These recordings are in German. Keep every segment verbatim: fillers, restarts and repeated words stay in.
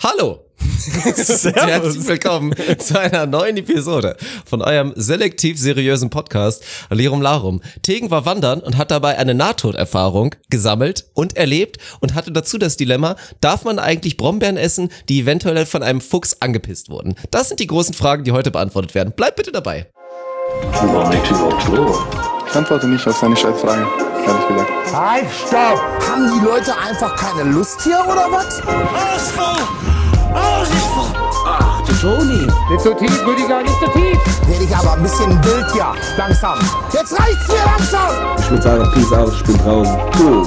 Hallo! Herzlich willkommen zu einer neuen Episode von eurem selektiv seriösen Podcast Lirum Larum. Tegen war wandern und hat dabei eine Nahtoderfahrung gesammelt und erlebt und hatte dazu das Dilemma, darf man eigentlich Brombeeren essen, die eventuell von einem Fuchs angepisst wurden? Das sind die großen Fragen, die heute beantwortet werden. Bleibt bitte dabei. Ich antworte nicht auf seine Scheißfragen, ehrlich gesagt. Halt, stopp! Haben die Leute einfach keine Lust hier, oder was? Ausfall! Ausfall! Ach, du Toni! Nicht so tief, Rüdiger, nicht so tief! Werde ich aber ein bisschen wild hier, langsam. Jetzt reicht's mir langsam! Ich würde sagen, peace out, ich bin draußen. Cool.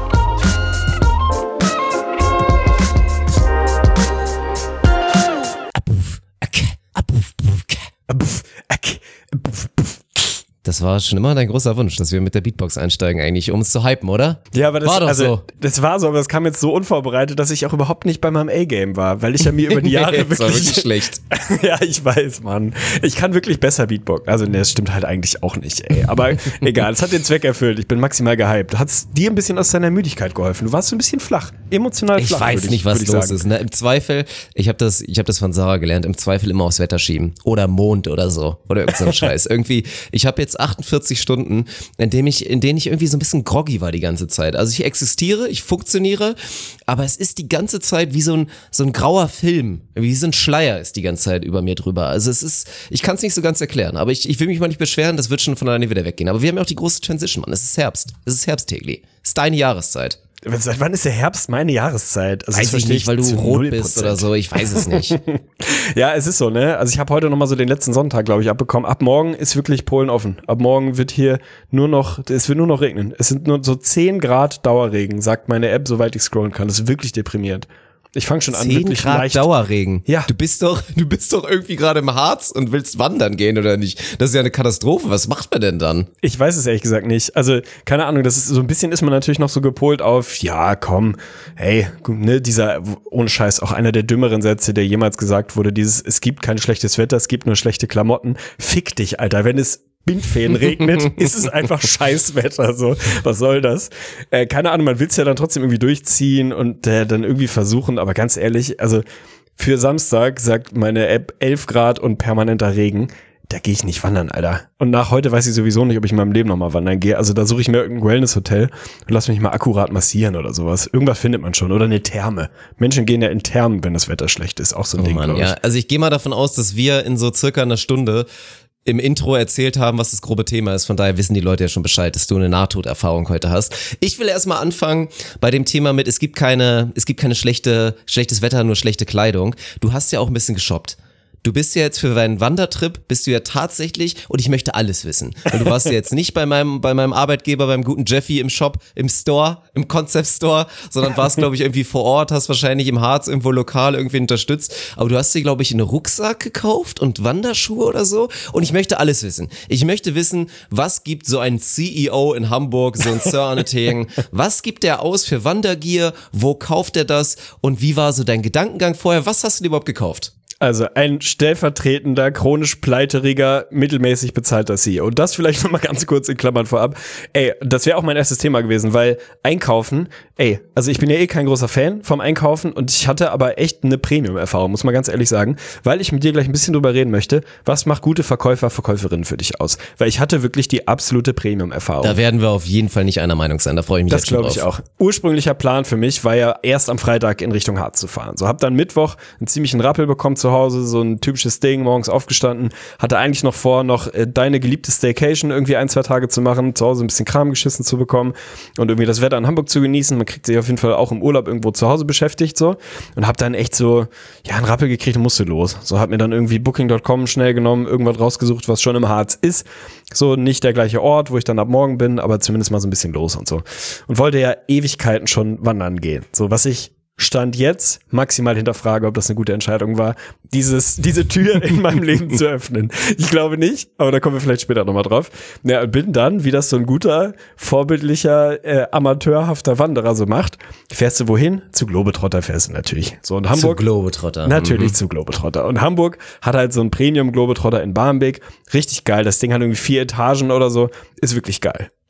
Das war schon immer dein großer Wunsch, dass wir mit der Beatbox einsteigen eigentlich, um es zu hypen, oder? Ja, aber das war doch also, so. Das war so, aber das kam jetzt so unvorbereitet, dass ich auch überhaupt nicht bei meinem A-Game war, weil ich ja mir über die Jahre nee, wirklich... das war wirklich schlecht. Ja, ich weiß, Mann. Ich kann wirklich besser Beatbox. Also, ne, das stimmt halt eigentlich auch nicht, ey. Aber egal, es hat den Zweck erfüllt. Ich bin maximal gehypt. Hat es dir ein bisschen aus deiner Müdigkeit geholfen? Du warst so ein bisschen flach, emotional ich flach. Ich weiß ich, nicht, was los sagen. ist. Ne? Im Zweifel, ich habe das, ich hab das von Sarah gelernt, im Zweifel immer aufs Wetter schieben. Oder Mond oder so. Oder irgend so ein Scheiß. Irgendwie, ich habe jetzt achtundvierzig Stunden, in denen ich, in denen ich irgendwie so ein bisschen groggy war die ganze Zeit. Also ich existiere, ich funktioniere, aber es ist die ganze Zeit wie so ein, so ein grauer Film, wie so ein Schleier ist die ganze Zeit über mir drüber. Also es ist, ich kann es nicht so ganz erklären, aber ich, ich will mich mal nicht beschweren, das wird schon von alleine wieder weggehen. Aber wir haben ja auch die große Transition, Mann. Es ist Herbst. Es ist Herbst, Tegli. Es ist deine Jahreszeit. Seit wann ist der Herbst meine Jahreszeit? Also weiß ich nicht, weil du rot bist oder so, ich weiß es nicht. Ja, es ist so, ne? Also ich habe heute nochmal so den letzten Sonntag, glaube ich, abbekommen. Ab morgen ist wirklich Polen offen. Ab morgen wird hier nur noch, es wird nur noch regnen. Es sind nur so zehn Grad Dauerregen, sagt meine App, soweit ich scrollen kann. Das ist wirklich deprimierend. Ich fange schon an, wirklich Grad leicht. Dauerregen. Ja. Du bist doch, du bist doch irgendwie gerade im Harz und willst wandern gehen oder nicht? Das ist ja eine Katastrophe. Was macht man denn dann? Ich weiß es ehrlich gesagt nicht. Also, keine Ahnung, das ist so ein bisschen ist man natürlich noch so gepolt auf, ja, komm, hey, ne, dieser, ohne Scheiß, auch einer der dümmeren Sätze, der jemals gesagt wurde, dieses, es gibt kein schlechtes Wetter, es gibt nur schlechte Klamotten. Fick dich, Alter, wenn es Bindfäden regnet, ist es einfach Scheißwetter, so. Was soll das? Äh, keine Ahnung, man will es ja dann trotzdem irgendwie durchziehen und äh, dann irgendwie versuchen, aber ganz ehrlich, also für Samstag sagt meine App elf Grad und permanenter Regen. Da gehe ich nicht wandern, Alter. Und nach heute weiß ich sowieso nicht, ob ich in meinem Leben nochmal wandern gehe. Also da suche ich mir irgendein Wellness-Hotel und lass mich mal akkurat massieren oder sowas. Irgendwas findet man schon. Oder eine Therme. Menschen gehen ja in Thermen, wenn das Wetter schlecht ist. Auch so ein oh Ding, Mann, glaube ich. ja. Also ich gehe mal davon aus, dass wir in so circa einer Stunde im Intro erzählt haben, was das grobe Thema ist. Von daher wissen die Leute ja schon Bescheid, dass du eine Nahtoderfahrung heute hast. Ich will erstmal anfangen bei dem Thema mit, es gibt keine, es gibt keine schlechte, schlechtes Wetter, nur schlechte Kleidung. Du hast ja auch ein bisschen geshoppt. Du bist ja jetzt für deinen Wandertrip, bist du ja tatsächlich, und ich möchte alles wissen. Weil du warst ja jetzt nicht bei meinem, bei meinem Arbeitgeber, beim guten Jeffy im Shop, im Store, im Concept Store, sondern warst, glaube ich, irgendwie vor Ort, hast wahrscheinlich im Harz irgendwo lokal irgendwie unterstützt. Aber du hast dir, glaube ich, einen Rucksack gekauft und Wanderschuhe oder so. Und ich möchte alles wissen. Ich möchte wissen, was gibt so ein C E O in Hamburg, so ein Sir Arne Tegen, was gibt der aus für Wandergear? Wo kauft er das? Und wie war so dein Gedankengang vorher? Was hast du dir überhaupt gekauft? Also ein stellvertretender, chronisch pleiteriger, mittelmäßig bezahlter C E O. Und das vielleicht nochmal ganz kurz in Klammern vorab. Ey, das wäre auch mein erstes Thema gewesen, weil Einkaufen, ey, also ich bin ja eh kein großer Fan vom Einkaufen und ich hatte aber echt eine Premium-Erfahrung, muss man ganz ehrlich sagen, weil ich mit dir gleich ein bisschen drüber reden möchte, was macht gute Verkäufer, Verkäuferinnen für dich aus? Weil ich hatte wirklich die absolute Premium-Erfahrung. Da werden wir auf jeden Fall nicht einer Meinung sein, da freue ich mich das jetzt schon drauf. Das glaube ich auch. Ursprünglicher Plan für mich war ja erst am Freitag in Richtung Harz zu fahren. So, hab dann Mittwoch einen ziemlichen Rappel bekommen zu Hause, so ein typisches Ding, morgens aufgestanden, hatte eigentlich noch vor, noch äh, deine geliebte Staycation irgendwie ein, zwei Tage zu machen, zu Hause ein bisschen Kram geschissen zu bekommen und irgendwie das Wetter in Hamburg zu genießen. Man kriegt sich auf jeden Fall auch im Urlaub irgendwo zu Hause beschäftigt, so. Und hab dann echt so, ja, einen Rappel gekriegt und musste los. So, hab mir dann irgendwie Booking Punkt com schnell genommen, irgendwas rausgesucht, was schon im Harz ist. So, nicht der gleiche Ort, wo ich dann ab morgen bin, aber zumindest mal so ein bisschen los und so. Und wollte ja Ewigkeiten schon wandern gehen. So, was ich Stand jetzt maximal hinterfrage, ob das eine gute Entscheidung war, dieses, diese Tür in meinem Leben zu öffnen. Ich glaube nicht, aber da kommen wir vielleicht später nochmal drauf. Ja, bin dann, wie das so ein guter, vorbildlicher, äh, amateurhafter Wanderer so macht, fährst du wohin? Zu Globetrotter fährst du natürlich. So, und Hamburg. Zu Globetrotter. Natürlich mhm. zu Globetrotter. Und Hamburg hat halt so ein Premium-Globetrotter in Barmbek. Richtig geil. Das Ding hat irgendwie vier Etagen oder so. Ist wirklich geil.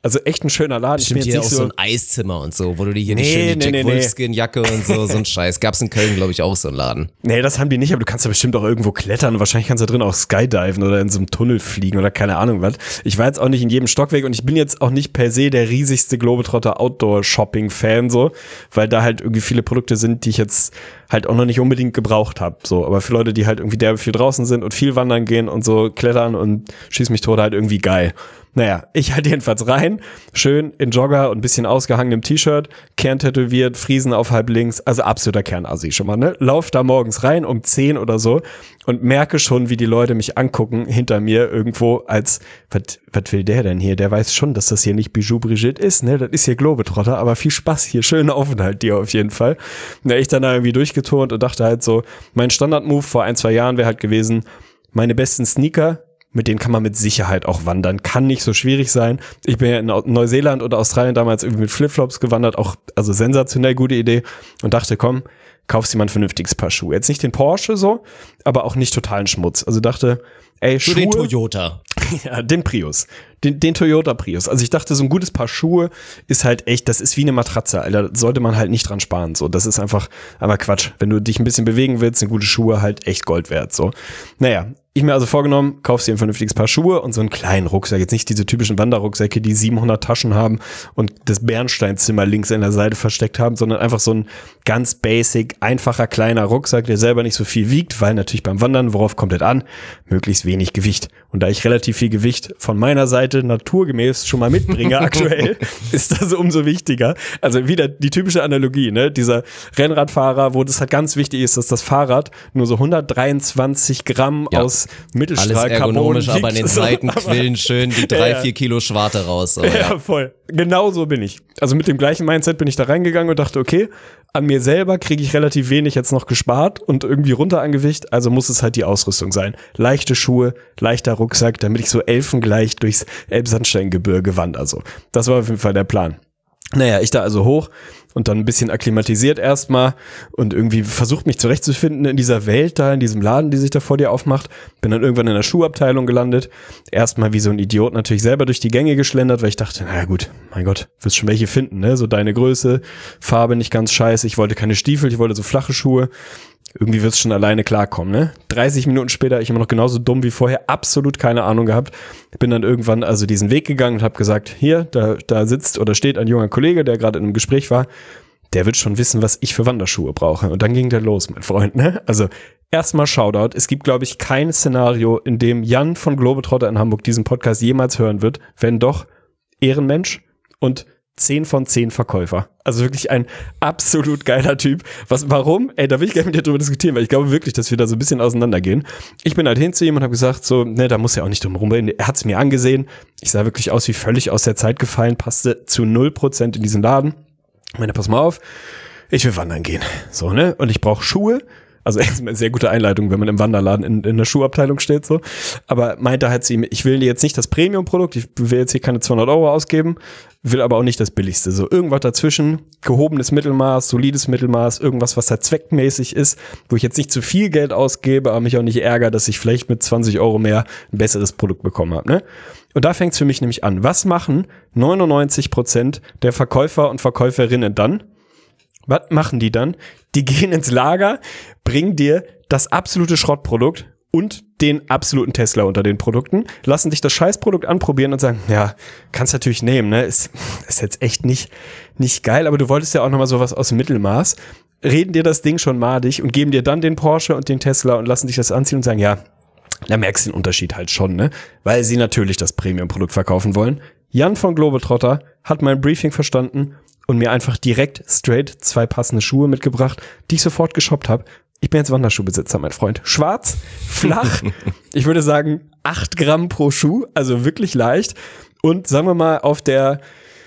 Also echt ein schöner Laden. Bestimmt ich bin hier jetzt auch nicht so ein Eiszimmer und so, wo du dir hier Nee, die schöne nee, Jack nee, nee. Wolfskin-Jacke und so, so ein Scheiß. Gab's in Köln, glaube ich, auch so einen Laden. Nee, das haben die nicht, aber du kannst ja bestimmt auch irgendwo klettern und wahrscheinlich kannst du da drin auch skydiven oder in so einem Tunnel fliegen oder keine Ahnung was. Ich war jetzt auch nicht in jedem Stockwerk und ich bin jetzt auch nicht per se der riesigste Globetrotter Outdoor-Shopping-Fan so, weil da halt irgendwie viele Produkte sind, die ich jetzt halt auch noch nicht unbedingt gebraucht habe. So, aber für Leute, die halt irgendwie derbe viel draußen sind und viel wandern gehen und so klettern und schieß mich tot, halt irgendwie geil. Naja, ich halt jedenfalls rein, schön in Jogger und ein bisschen ausgehangenem T-Shirt, Kern tätowiert, Friesen auf halb links, also absoluter Kernassi schon mal, ne? Lauf da morgens rein um zehn oder so und merke schon, wie die Leute mich angucken hinter mir irgendwo als, was was will der denn hier? Der weiß schon, dass das hier nicht Bijou Brigitte ist, ne? Das ist hier Globetrotter, aber viel Spaß hier, schönen Aufenthalt dir auf jeden Fall. Na, ich dann da irgendwie durchgeturnt und dachte halt so, mein Standard-Move vor ein, zwei Jahren wäre halt gewesen, meine besten Sneaker, mit denen kann man mit Sicherheit auch wandern. Kann nicht so schwierig sein. Ich bin ja in Neuseeland oder Australien damals irgendwie mit Flipflops gewandert. Auch, also sensationell gute Idee. Und dachte, komm, kaufst dir mal ein vernünftiges Paar Schuhe. Jetzt nicht den Porsche so, aber auch nicht totalen Schmutz. Also dachte, ey, Für Schuhe. den Toyota. Ja, den Prius. Den, den Toyota Prius. Also ich dachte, so ein gutes Paar Schuhe ist halt echt, das ist wie eine Matratze, Alter. Da sollte man halt nicht dran sparen. So, das ist einfach, aber Quatsch. Wenn du dich ein bisschen bewegen willst, sind gute Schuhe halt echt Gold wert. So. Naja. Ich mir also vorgenommen, kaufst dir ein vernünftiges Paar Schuhe und so einen kleinen Rucksack. Jetzt nicht diese typischen Wanderrucksäcke, die siebenhundert Taschen haben und das Bernsteinzimmer links an der Seite versteckt haben, sondern einfach so ein ganz basic, einfacher, kleiner Rucksack, der selber nicht so viel wiegt, weil natürlich beim Wandern, worauf kommt das an? Möglichst wenig Gewicht. Und da ich relativ viel Gewicht von meiner Seite naturgemäß schon mal mitbringe aktuell, ist das umso wichtiger. Also wieder die typische Analogie, ne? Dieser Rennradfahrer, wo das halt ganz wichtig ist, dass das Fahrrad nur so hundertdreiundzwanzig Gramm ja. aus Mittelstrahl Alles ergonomisch, aber an den so, Seiten quillen schön die drei, ja, vier Kilo Schwarte raus. So, ja, ja, voll. Genau so bin ich. Also mit dem gleichen Mindset bin ich da reingegangen und dachte, okay, an mir selber kriege ich relativ wenig jetzt noch gespart und irgendwie runter an Gewicht, also muss es halt die Ausrüstung sein. Leichte Schuhe, leichter Rucksack, damit ich so elfengleich durchs Elbsandsteingebirge wandere. Also das war auf jeden Fall der Plan. Naja, ich da also hoch und dann ein bisschen akklimatisiert erstmal und irgendwie versucht mich zurechtzufinden in dieser Welt da, in diesem Laden, die sich da vor dir aufmacht. Bin dann irgendwann in der Schuhabteilung gelandet. Erstmal wie so ein Idiot natürlich selber durch die Gänge geschlendert, weil ich dachte, naja gut, mein Gott, wirst schon welche finden, ne? So deine Größe, Farbe nicht ganz scheiße. Ich wollte keine Stiefel, ich wollte so flache Schuhe. Irgendwie wird's schon alleine klarkommen, ne? dreißig Minuten später, ich immer noch genauso dumm wie vorher, absolut keine Ahnung gehabt. Bin dann irgendwann also diesen Weg gegangen und habe gesagt, hier, da, da sitzt oder steht ein junger Kollege, der gerade in einem Gespräch war, der wird schon wissen, was ich für Wanderschuhe brauche. Und dann ging der los, mein Freund, ne? Also erstmal Shoutout. Es gibt, glaube ich, kein Szenario, in dem Jan von Globetrotter in Hamburg diesen Podcast jemals hören wird, wenn doch Ehrenmensch und zehn von zehn Verkäufer. Also wirklich ein absolut geiler Typ. Was, warum? Ey, da will ich gerne mit dir drüber diskutieren, weil ich glaube wirklich, dass wir da so ein bisschen auseinandergehen. Ich bin halt hin zu ihm und habe gesagt, so, ne, da muss er auch nicht drum rumreden. Er hat es mir angesehen. Ich sah wirklich aus wie völlig aus der Zeit gefallen, passte zu null Prozent in diesen Laden. Ich meine, pass mal auf, ich will wandern gehen. So, ne? Und ich brauche Schuhe. Also erstmal eine sehr gute Einleitung, wenn man im Wanderladen in, in der Schuhabteilung steht, so. Aber meinte halt zu ihm, ich will jetzt nicht das Premium-Produkt, ich will jetzt hier keine zweihundert Euro ausgeben, will aber auch nicht das Billigste. So irgendwas dazwischen, gehobenes Mittelmaß, solides Mittelmaß, irgendwas, was halt zweckmäßig ist, wo ich jetzt nicht zu viel Geld ausgebe, aber mich auch nicht ärgere, dass ich vielleicht mit zwanzig Euro mehr ein besseres Produkt bekommen habe, ne? Und da fängt's für mich nämlich an. Was machen neunundneunzig Prozent der Verkäufer und Verkäuferinnen dann? Was machen die dann? Die gehen ins Lager, bringen dir das absolute Schrottprodukt und den absoluten Tesla unter den Produkten, lassen dich das Scheißprodukt anprobieren und sagen, ja, kannst natürlich nehmen, ne? Ist, ist jetzt echt nicht, nicht geil, aber du wolltest ja auch nochmal sowas aus dem Mittelmaß. Reden dir das Ding schon madig und geben dir dann den Porsche und den Tesla und lassen dich das anziehen und sagen, ja, da merkst du den Unterschied halt schon, ne? Weil sie natürlich das Premium-Produkt verkaufen wollen. Jan von Globetrotter hat mein Briefing verstanden und mir einfach direkt straight zwei passende Schuhe mitgebracht, die ich sofort geshoppt habe. Ich bin jetzt Wanderschuhbesitzer, mein Freund. Schwarz, flach, ich würde sagen acht Gramm pro Schuh, also wirklich leicht. Und sagen wir mal, auf der,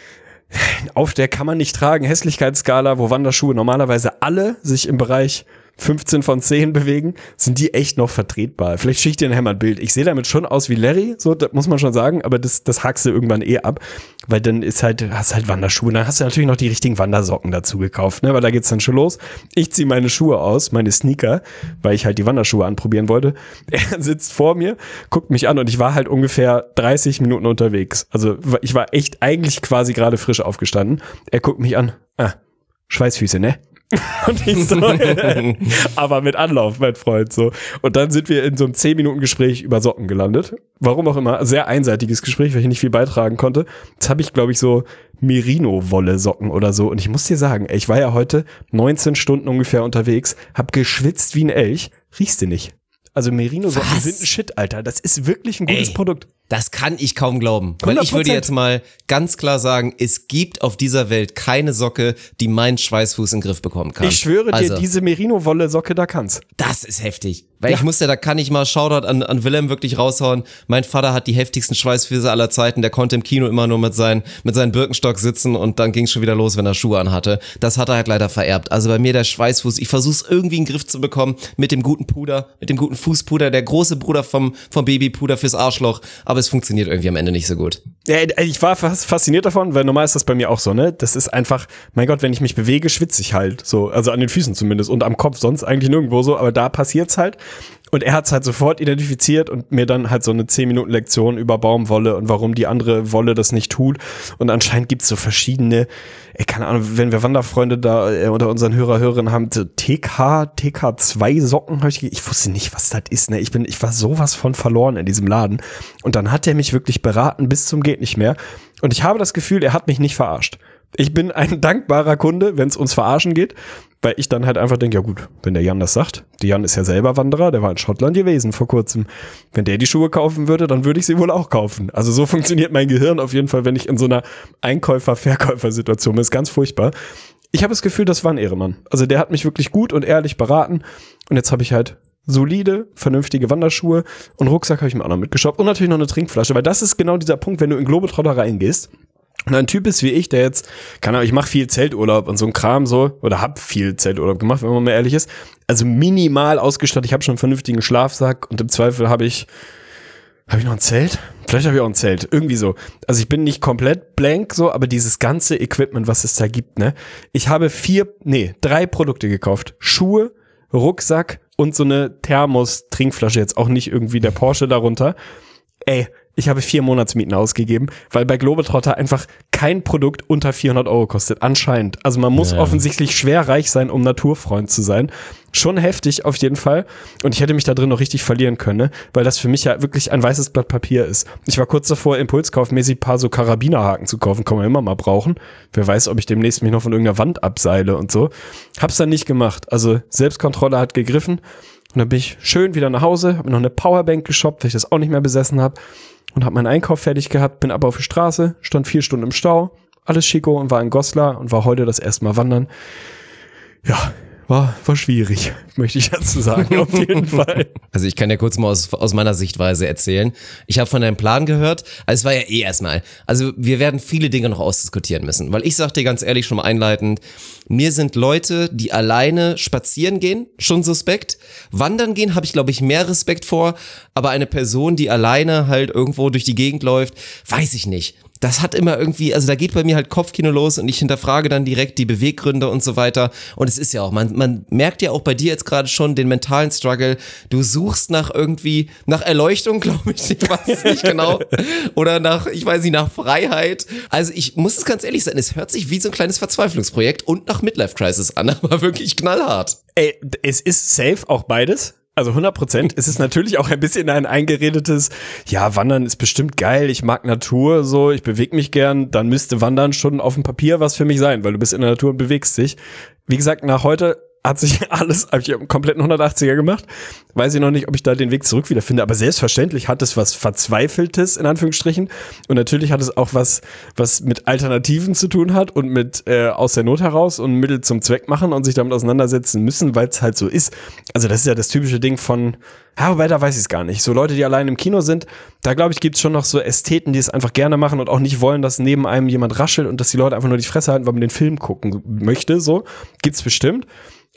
auf der kann man nicht tragen Hässlichkeitsskala, wo Wanderschuhe normalerweise alle sich im Bereich fünfzehn von zehn bewegen, sind die echt noch vertretbar. Vielleicht schicke ich dir nachher mal ein Bild. Ich sehe damit schon aus wie Larry, so, das muss man schon sagen, aber das, das hackst du irgendwann eh ab, weil dann ist halt, hast halt Wanderschuhe, dann hast du natürlich noch die richtigen Wandersocken dazu gekauft, ne, weil da geht's dann schon los. Ich ziehe meine Schuhe aus, meine Sneaker, weil ich halt die Wanderschuhe anprobieren wollte. Er sitzt vor mir, guckt mich an und ich war halt ungefähr dreißig Minuten unterwegs. Also ich war echt eigentlich quasi gerade frisch aufgestanden. Er guckt mich an, ah, Schweißfüße, ne? Und ich so, aber mit Anlauf, mein Freund, so. Und dann sind wir in so einem zehn Minuten Gespräch über Socken gelandet. Warum auch immer, sehr einseitiges Gespräch, weil ich nicht viel beitragen konnte. Jetzt habe ich, glaube ich, so Merino-Wolle-Socken oder so. Und ich muss dir sagen, ey, ich war ja heute neunzehn Stunden ungefähr unterwegs, hab geschwitzt wie ein Elch, riechst du nicht. Also Merino-Socken Was? sind ein Shit, Alter. Das ist wirklich ein gutes Ey, Produkt. Das kann ich kaum glauben. Weil hundert ich würde Prozent. jetzt mal ganz klar sagen, es gibt auf dieser Welt keine Socke, die meinen Schweißfuß in den Griff bekommen kann. Ich schwöre also, dir, diese Merino-Wolle-Socke, da kann's. Das ist heftig. Weil Ja. ich musste, da kann ich mal Shoutout an, an Willem wirklich raushauen. Mein Vater hat die heftigsten Schweißfüße aller Zeiten. Der konnte im Kino immer nur mit, seinen mit seinem Birkenstock sitzen und dann ging es schon wieder los, wenn er Schuhe anhatte. Das hat er halt leider vererbt. Also bei mir der Schweißfuß, ich versuche es irgendwie in den Griff zu bekommen mit dem guten Puder, mit dem guten Fußpuder, der große Bruder vom, vom Babypuder fürs Arschloch. Aber es funktioniert irgendwie am Ende nicht so gut. Ja, ich war fast fasziniert davon, weil normal ist das bei mir auch so, ne? Das ist einfach, mein Gott, wenn ich mich bewege, schwitze ich halt so, also an den Füßen zumindest und am Kopf, sonst eigentlich nirgendwo so, aber da passiert's halt. Und er hat's halt sofort identifiziert und mir dann halt so eine zehn Minuten Lektion über Baumwolle und warum die andere Wolle das nicht tut. Und anscheinend gibt's so verschiedene, ey, keine Ahnung, wenn wir Wanderfreunde da äh, unter unseren Hörer, Hörerinnen haben, so T K, T K zwei Socken, hab ich, ich wusste nicht, was das ist, ne? Ich bin, ich war sowas von verloren in diesem Laden. Und dann hat er mich wirklich beraten bis zum geht nicht mehr. Und ich habe das Gefühl, er hat mich nicht verarscht. Ich bin ein dankbarer Kunde, wenn es ums Verarschen geht, weil ich dann halt einfach denke, ja gut, wenn der Jan das sagt, der Jan ist ja selber Wanderer, der war in Schottland gewesen vor kurzem. Wenn der die Schuhe kaufen würde, dann würde ich sie wohl auch kaufen. Also so funktioniert mein Gehirn auf jeden Fall, wenn ich in so einer Einkäufer-Verkäufer-Situation bin. Das ist ganz furchtbar. Ich habe das Gefühl, das war ein Ehrenmann. Also der hat mich wirklich gut und ehrlich beraten und jetzt habe ich halt solide, vernünftige Wanderschuhe und Rucksack habe ich mir auch noch mitgeshoppt und natürlich noch eine Trinkflasche, weil das ist genau dieser Punkt, wenn du in Globetrotter reingehst und ein Typ ist wie ich, der jetzt, keine Ahnung, ich mache viel Zelturlaub und so ein Kram so, oder hab viel Zelturlaub gemacht, wenn man mal ehrlich ist, also minimal ausgestattet, ich habe schon einen vernünftigen Schlafsack und im Zweifel habe ich, habe ich noch ein Zelt? Vielleicht habe ich auch ein Zelt, irgendwie so. Also ich bin nicht komplett blank so, aber dieses ganze Equipment, was es da gibt, ne, ich habe vier, nee, drei Produkte gekauft, Schuhe, Rucksack und so eine Thermos-Trinkflasche, jetzt auch nicht irgendwie der Porsche darunter. Ey, ich habe vier Monatsmieten ausgegeben, weil bei Globetrotter einfach kein Produkt unter vierhundert Euro kostet, anscheinend. Also man muss ja. offensichtlich schwer reich sein, um Naturfreund zu sein. Schon heftig auf jeden Fall. Und ich hätte mich da drin noch richtig verlieren können, ne? Weil das für mich ja wirklich ein weißes Blatt Papier ist. Ich war kurz davor, impulskaufmäßig ein paar so Karabinerhaken zu kaufen, kann man immer mal brauchen. Wer weiß, ob ich demnächst mich noch von irgendeiner Wand abseile und so. Hab's dann nicht gemacht. Also Selbstkontrolle hat gegriffen. Und dann bin ich schön wieder nach Hause, habe mir noch eine Powerbank geshoppt, weil ich das auch nicht mehr besessen habe. Und habe meinen Einkauf fertig gehabt, bin aber auf die Straße, stand vier Stunden im Stau, alles schicko und war in Goslar und war heute das erste Mal wandern. Ja, war, war schwierig, möchte ich dazu sagen, auf jeden Fall. Also ich kann ja kurz mal aus, aus meiner Sichtweise erzählen. Ich habe von deinem Plan gehört, also es war ja eh erstmal, also wir werden viele Dinge noch ausdiskutieren müssen, weil ich sag dir ganz ehrlich schon mal einleitend, mir sind Leute, die alleine spazieren gehen, schon suspekt. Wandern gehen habe ich, glaube ich, mehr Respekt vor, aber eine Person, die alleine halt irgendwo durch die Gegend läuft, weiß ich nicht. Das hat immer irgendwie, also da geht bei mir halt Kopfkino los und ich hinterfrage dann direkt die Beweggründe und so weiter. Und es ist ja auch, man, man merkt ja auch bei dir jetzt gerade schon den mentalen Struggle. Du suchst nach irgendwie, nach Erleuchtung, glaube ich, ich weiß es nicht genau. Oder nach, ich weiß nicht, nach Freiheit. Also ich muss es ganz ehrlich sein, es hört sich wie so ein kleines Verzweiflungsprojekt und nach Midlife-Crisis an, aber wirklich knallhart. Ey, es ist safe auch beides. Also hundert Prozent. Es ist natürlich auch ein bisschen ein eingeredetes, ja, Wandern ist bestimmt geil, ich mag Natur, so, ich bewege mich gern, dann müsste Wandern schon auf dem Papier was für mich sein, weil du bist in der Natur und bewegst dich. Wie gesagt, nach heute hat sich alles, habe ich einen kompletten hundertachtziger gemacht. Weiß ich noch nicht, ob ich da den Weg zurück wiederfinde, aber selbstverständlich hat es was Verzweifeltes, in Anführungsstrichen. Und natürlich hat es auch was, was mit Alternativen zu tun hat und mit äh, aus der Not heraus und Mittel zum Zweck machen und sich damit auseinandersetzen müssen, weil es halt so ist. Also das ist ja das typische Ding von, ja, wobei, da weiß ich es gar nicht. So Leute, die allein im Kino sind, da glaube ich, gibt es schon noch so Ästheten, die es einfach gerne machen und auch nicht wollen, dass neben einem jemand raschelt und dass die Leute einfach nur die Fresse halten, weil man den Film gucken möchte, so. Gibt's bestimmt.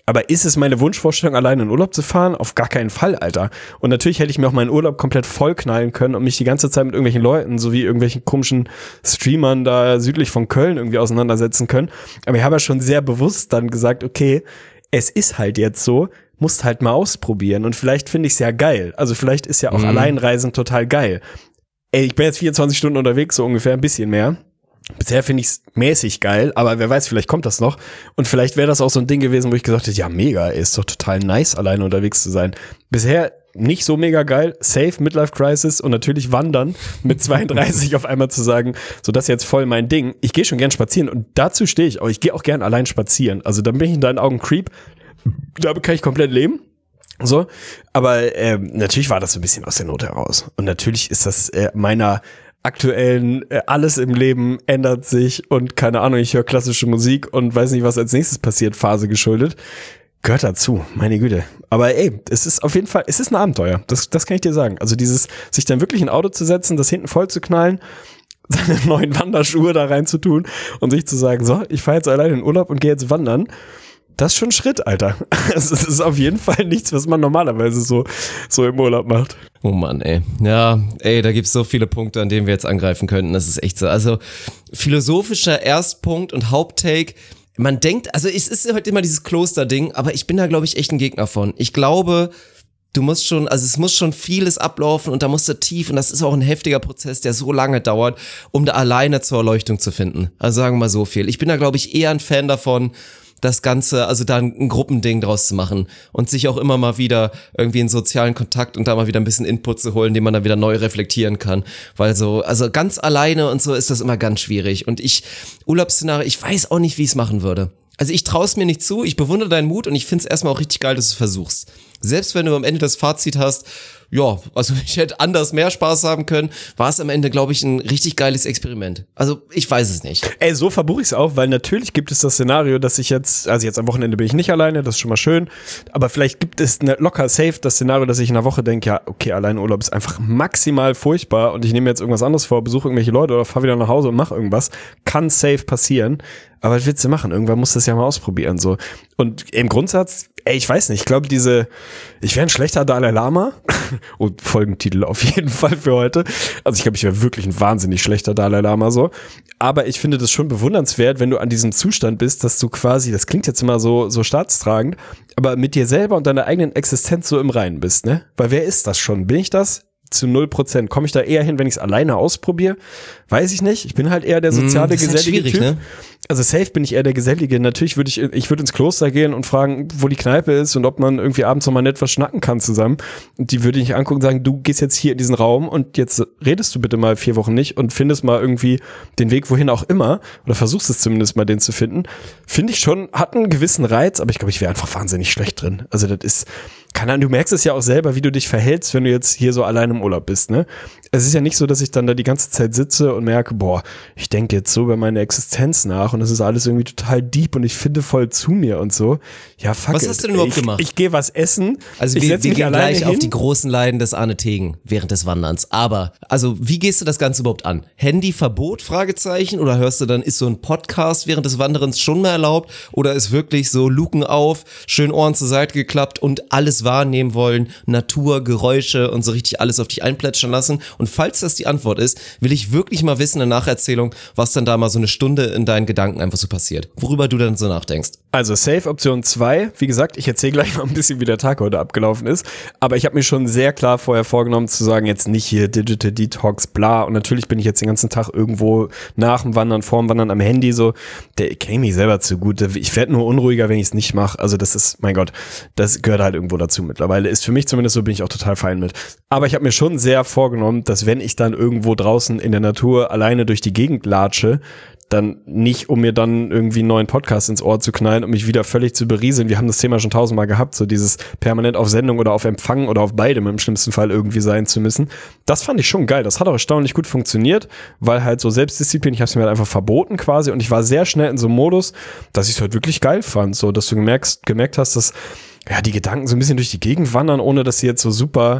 Aber ist es meine Wunschvorstellung, alleine in Urlaub zu fahren? Auf gar keinen Fall, Alter. Und natürlich hätte ich mir auch meinen Urlaub komplett vollknallen können und mich die ganze Zeit mit irgendwelchen Leuten, sowie irgendwelchen komischen Streamern da südlich von Köln irgendwie auseinandersetzen können. Aber ich habe ja schon sehr bewusst dann gesagt, okay, es ist halt jetzt so, musst halt mal ausprobieren. Und vielleicht finde ich es ja geil. Also vielleicht ist ja auch mhm. Alleinreisen total geil. Ey, ich bin jetzt vierundzwanzig Stunden unterwegs, so ungefähr, ein bisschen mehr. Bisher finde ich es mäßig geil, aber wer weiß, vielleicht kommt das noch. Und vielleicht wäre das auch so ein Ding gewesen, wo ich gesagt hätte, ja mega, ey, ist doch total nice, alleine unterwegs zu sein. Bisher nicht so mega geil, safe, Midlife Crisis und natürlich wandern mit zweiunddreißig auf einmal zu sagen, so das ist jetzt voll mein Ding. Ich gehe schon gern spazieren und dazu stehe ich auch. Ich gehe auch gern allein spazieren. Also dann bin ich in deinen Augen Creep. Damit kann ich komplett leben. So, aber äh, natürlich war das so ein bisschen aus der Not heraus. Und natürlich ist das äh, meiner aktuellen äh, alles im Leben ändert sich und keine Ahnung, ich höre klassische Musik und weiß nicht, was als nächstes passiert, Phase geschuldet. Gehört dazu, meine Güte. Aber ey, es ist auf jeden Fall, es ist ein Abenteuer. Das, das kann ich dir sagen. Also dieses, sich dann wirklich in ein Auto zu setzen, das hinten voll zu knallen, seine neuen Wanderschuhe da reinzutun und sich zu sagen, so, ich fahre jetzt alleine in Urlaub und gehe jetzt wandern. Das ist schon ein Schritt, Alter. Es ist auf jeden Fall nichts, was man normalerweise so, so im Urlaub macht. Oh Mann, ey. Ja, ey, da gibt's so viele Punkte, an denen wir jetzt angreifen könnten. Das ist echt so. Also, philosophischer Erstpunkt und Haupttake. Man denkt, also es ist halt immer dieses Kloster-Ding, aber ich bin da, glaube ich, echt ein Gegner von. Ich glaube, du musst schon, also es muss schon vieles ablaufen und da musst du tief, und das ist auch ein heftiger Prozess, der so lange dauert, um da alleine zur Erleuchtung zu finden. Also sagen wir mal so viel. Ich bin da, glaube ich, eher ein Fan davon, das Ganze, also da ein Gruppending draus zu machen und sich auch immer mal wieder irgendwie in sozialen Kontakt und da mal wieder ein bisschen Input zu holen, den man dann wieder neu reflektieren kann, weil so, also ganz alleine und so ist das immer ganz schwierig und ich, Urlaubsszenario, ich weiß auch nicht, wie ich es machen würde. Also ich traue es mir nicht zu, ich bewundere deinen Mut und ich finde es erstmal auch richtig geil, dass du es versuchst. Selbst wenn du am Ende das Fazit hast, ja, also ich hätte anders mehr Spaß haben können, war es am Ende, glaube ich, ein richtig geiles Experiment. Also ich weiß es nicht. Ey, so verbuche ich es auch, weil natürlich gibt es das Szenario, dass ich jetzt, also jetzt am Wochenende bin ich nicht alleine, das ist schon mal schön, aber vielleicht gibt es eine, locker safe das Szenario, dass ich in einer Woche denke, ja, okay, alleine Urlaub ist einfach maximal furchtbar und ich nehme jetzt irgendwas anderes vor, besuche irgendwelche Leute oder fahre wieder nach Hause und mache irgendwas. Kann safe passieren, aber was willst du machen? Irgendwann musst du das ja mal ausprobieren, so. Und im Grundsatz, ey, ich weiß nicht, ich glaube diese, ich wäre ein schlechter Dalai Lama. Und Folgentitel auf jeden Fall für heute. Also ich glaube, ich wäre wirklich ein wahnsinnig schlechter Dalai Lama so. Aber ich finde das schon bewundernswert, wenn du an diesem Zustand bist, dass du quasi, das klingt jetzt immer so, so staatstragend, aber mit dir selber und deiner eigenen Existenz so im Reinen bist, ne? Weil wer ist das schon? Bin ich das? Zu null Prozent. Komme ich da eher hin, wenn ich es alleine ausprobiere? Weiß ich nicht. Ich bin halt eher der soziale, das ist halt gesellige schwierig, Typ. Ne? Also safe bin ich eher der Gesellige. Natürlich würde ich, ich würde ins Kloster gehen und fragen, wo die Kneipe ist und ob man irgendwie abends noch mal nett was schnacken kann zusammen. Und die würde ich angucken und sagen, du gehst jetzt hier in diesen Raum und jetzt redest du bitte mal vier Wochen nicht und findest mal irgendwie den Weg, wohin auch immer. Oder versuchst es zumindest mal, den zu finden. Finde ich schon, hat einen gewissen Reiz, aber ich glaube, ich wäre einfach wahnsinnig schlecht drin. Also das ist, keine Ahnung, du merkst es ja auch selber, wie du dich verhältst, wenn du jetzt hier so allein im Urlaub bist, ne? Es ist ja nicht so, dass ich dann da die ganze Zeit sitze und merke, boah, ich denke jetzt so über meine Existenz nach und das ist alles irgendwie total deep und ich finde voll zu mir und so. Ja, fuck Was it. hast du denn überhaupt ich, gemacht? Ich gehe was essen. Also ich wir, wir mich gehen alleine gleich hin. auf die großen Leiden des Arne Tegen während des Wanderns. Aber, also wie gehst du das Ganze überhaupt an? Handyverbot, Fragezeichen? Oder hörst du dann, ist so ein Podcast während des Wanderns schon mehr erlaubt? Oder ist wirklich so Luken auf, schön Ohren zur Seite geklappt und alles wahrnehmen wollen, Natur, Geräusche und so richtig alles auf dich einplätschern lassen? Und falls das die Antwort ist, will ich wirklich mal wissen, eine Nacherzählung, was dann da mal so eine Stunde in deinen Gedanken einfach so passiert. Worüber du dann so nachdenkst. Also Safe Option zwei, wie gesagt, ich erzähle gleich mal ein bisschen, wie der Tag heute abgelaufen ist, aber ich habe mir schon sehr klar vorher vorgenommen zu sagen, jetzt nicht hier Digital Detox, bla, und natürlich bin ich jetzt den ganzen Tag irgendwo nach dem Wandern, vor dem Wandern am Handy so, der kenne mich selber zu gut, ich werde nur unruhiger, wenn ich es nicht mache, also das ist, mein Gott, das gehört halt irgendwo dazu mittlerweile, ist für mich zumindest so, bin ich auch total fein mit. Aber ich habe mir schon sehr vorgenommen, dass wenn ich dann irgendwo draußen in der Natur alleine durch die Gegend latsche, dann nicht, um mir dann irgendwie einen neuen Podcast ins Ohr zu knallen, um mich wieder völlig zu berieseln. Wir haben das Thema schon tausendmal gehabt, so dieses permanent auf Sendung oder auf Empfang oder auf beidem im schlimmsten Fall irgendwie sein zu müssen. Das fand ich schon geil. Das hat auch erstaunlich gut funktioniert, weil halt so Selbstdisziplin, ich habe es mir halt einfach verboten quasi und ich war sehr schnell in so einem Modus, dass ich es halt wirklich geil fand, so dass du gemerkt, gemerkt hast, dass ja die Gedanken so ein bisschen durch die Gegend wandern, ohne dass sie jetzt so super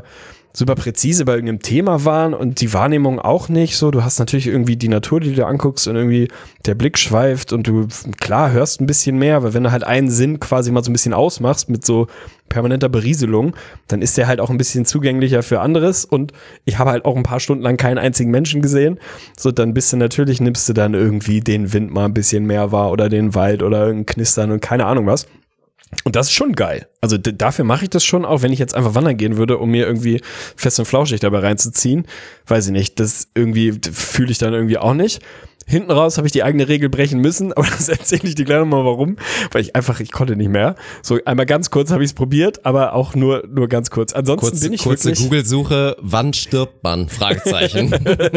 super präzise bei irgendeinem Thema waren und die Wahrnehmung auch nicht so. Du hast natürlich irgendwie die Natur, die du dir anguckst und irgendwie der Blick schweift und du, klar, hörst ein bisschen mehr, weil wenn du halt einen Sinn quasi mal so ein bisschen ausmachst mit so permanenter Berieselung, dann ist der halt auch ein bisschen zugänglicher für anderes und ich habe halt auch ein paar Stunden lang keinen einzigen Menschen gesehen. So, dann bist du natürlich, nimmst du dann irgendwie den Wind mal ein bisschen mehr wahr oder den Wald oder irgendein Knistern und keine Ahnung was. Und das ist schon geil. Also d- dafür mache ich das schon, auch wenn ich jetzt einfach wandern gehen würde, um mir irgendwie fest und flauschig dabei reinzuziehen. Weiß ich nicht, das irgendwie fühle ich dann irgendwie auch nicht. Hinten raus habe ich die eigene Regel brechen müssen, aber das erzähle ich dir gleich nochmal warum, weil ich einfach, ich konnte nicht mehr. So einmal ganz kurz habe ich es probiert, aber auch nur nur ganz kurz. Ansonsten kurze, bin ich kurze wirklich... Google-Suche, wann stirbt man? Fragezeichen.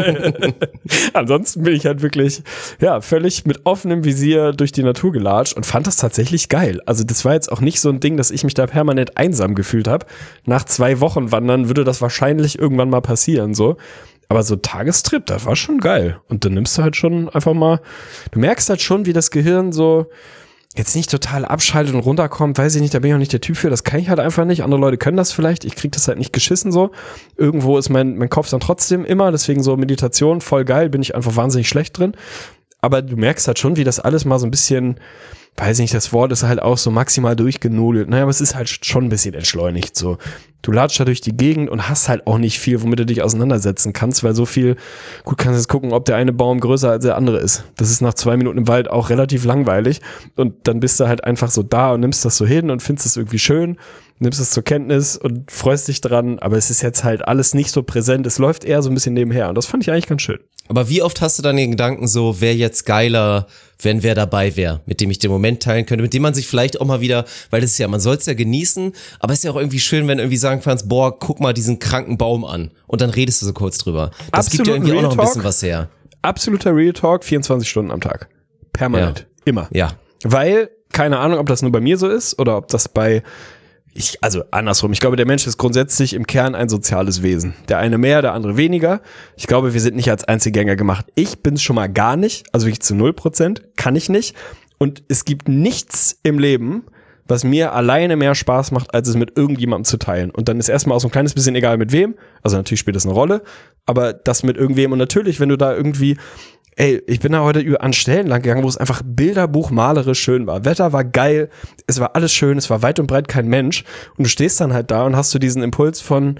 Ansonsten bin ich halt wirklich, ja, völlig mit offenem Visier durch die Natur gelatscht und fand das tatsächlich geil. Also das war jetzt auch nicht so ein Ding, dass ich mich da permanent einsam gefühlt habe. Nach zwei Wochen Wandern würde das wahrscheinlich irgendwann mal passieren, so. Aber so Tagestrip, das war schon geil. Und dann nimmst du halt schon einfach mal, du merkst halt schon, wie das Gehirn so jetzt nicht total abschaltet und runterkommt, weiß ich nicht, da bin ich auch nicht der Typ für, das kann ich halt einfach nicht. Andere Leute können das vielleicht, ich krieg das halt nicht geschissen so. Irgendwo ist mein, mein Kopf dann trotzdem immer, deswegen so Meditation, voll geil, bin ich einfach wahnsinnig schlecht drin. Aber du merkst halt schon, wie das alles mal so ein bisschen, weiß nicht, das Wort ist halt auch so maximal durchgenudelt. Naja, aber es ist halt schon ein bisschen entschleunigt so. Du latschst da durch die Gegend und hast halt auch nicht viel, womit du dich auseinandersetzen kannst, weil so viel, gut, kannst jetzt gucken, ob der eine Baum größer als der andere ist. Das ist nach zwei Minuten im Wald auch relativ langweilig und dann bist du halt einfach so da und nimmst das so hin und findest es irgendwie schön, nimmst es zur Kenntnis und freust dich dran, aber es ist jetzt halt alles nicht so präsent, es läuft eher so ein bisschen nebenher und das fand ich eigentlich ganz schön. Aber wie oft hast du dann den Gedanken so, wer jetzt geiler, wenn wer dabei wäre, mit dem ich den Moment teilen könnte, mit dem man sich vielleicht auch mal wieder, weil das ist ja, man soll es ja genießen, aber es ist ja auch irgendwie schön, wenn du irgendwie sagen kannst, boah, guck mal diesen kranken Baum an und dann redest du so kurz drüber. Das Absolut gibt ja irgendwie Real auch noch ein Talk. bisschen was her. Absoluter Real Talk, vierundzwanzig Stunden am Tag. Permanent. Ja. Immer. Ja. Weil, keine Ahnung, ob das nur bei mir so ist oder ob das bei, ich, also andersrum. Ich glaube, der Mensch ist grundsätzlich im Kern ein soziales Wesen. Der eine mehr, der andere weniger. Ich glaube, wir sind nicht als Einzelgänger gemacht. Ich bin's schon mal gar nicht, also wirklich zu null Prozent, kann ich nicht. Und es gibt nichts im Leben, was mir alleine mehr Spaß macht, als es mit irgendjemandem zu teilen. Und dann ist erstmal auch so ein kleines bisschen egal mit wem. Also natürlich spielt das eine Rolle, aber das mit irgendwem. Und natürlich, wenn du da irgendwie, ey, ich bin da heute über an Stellen lang gegangen, wo es einfach bilderbuchmalerisch schön war. Wetter war geil, es war alles schön, es war weit und breit kein Mensch. Und du stehst dann halt da und hast so diesen Impuls von,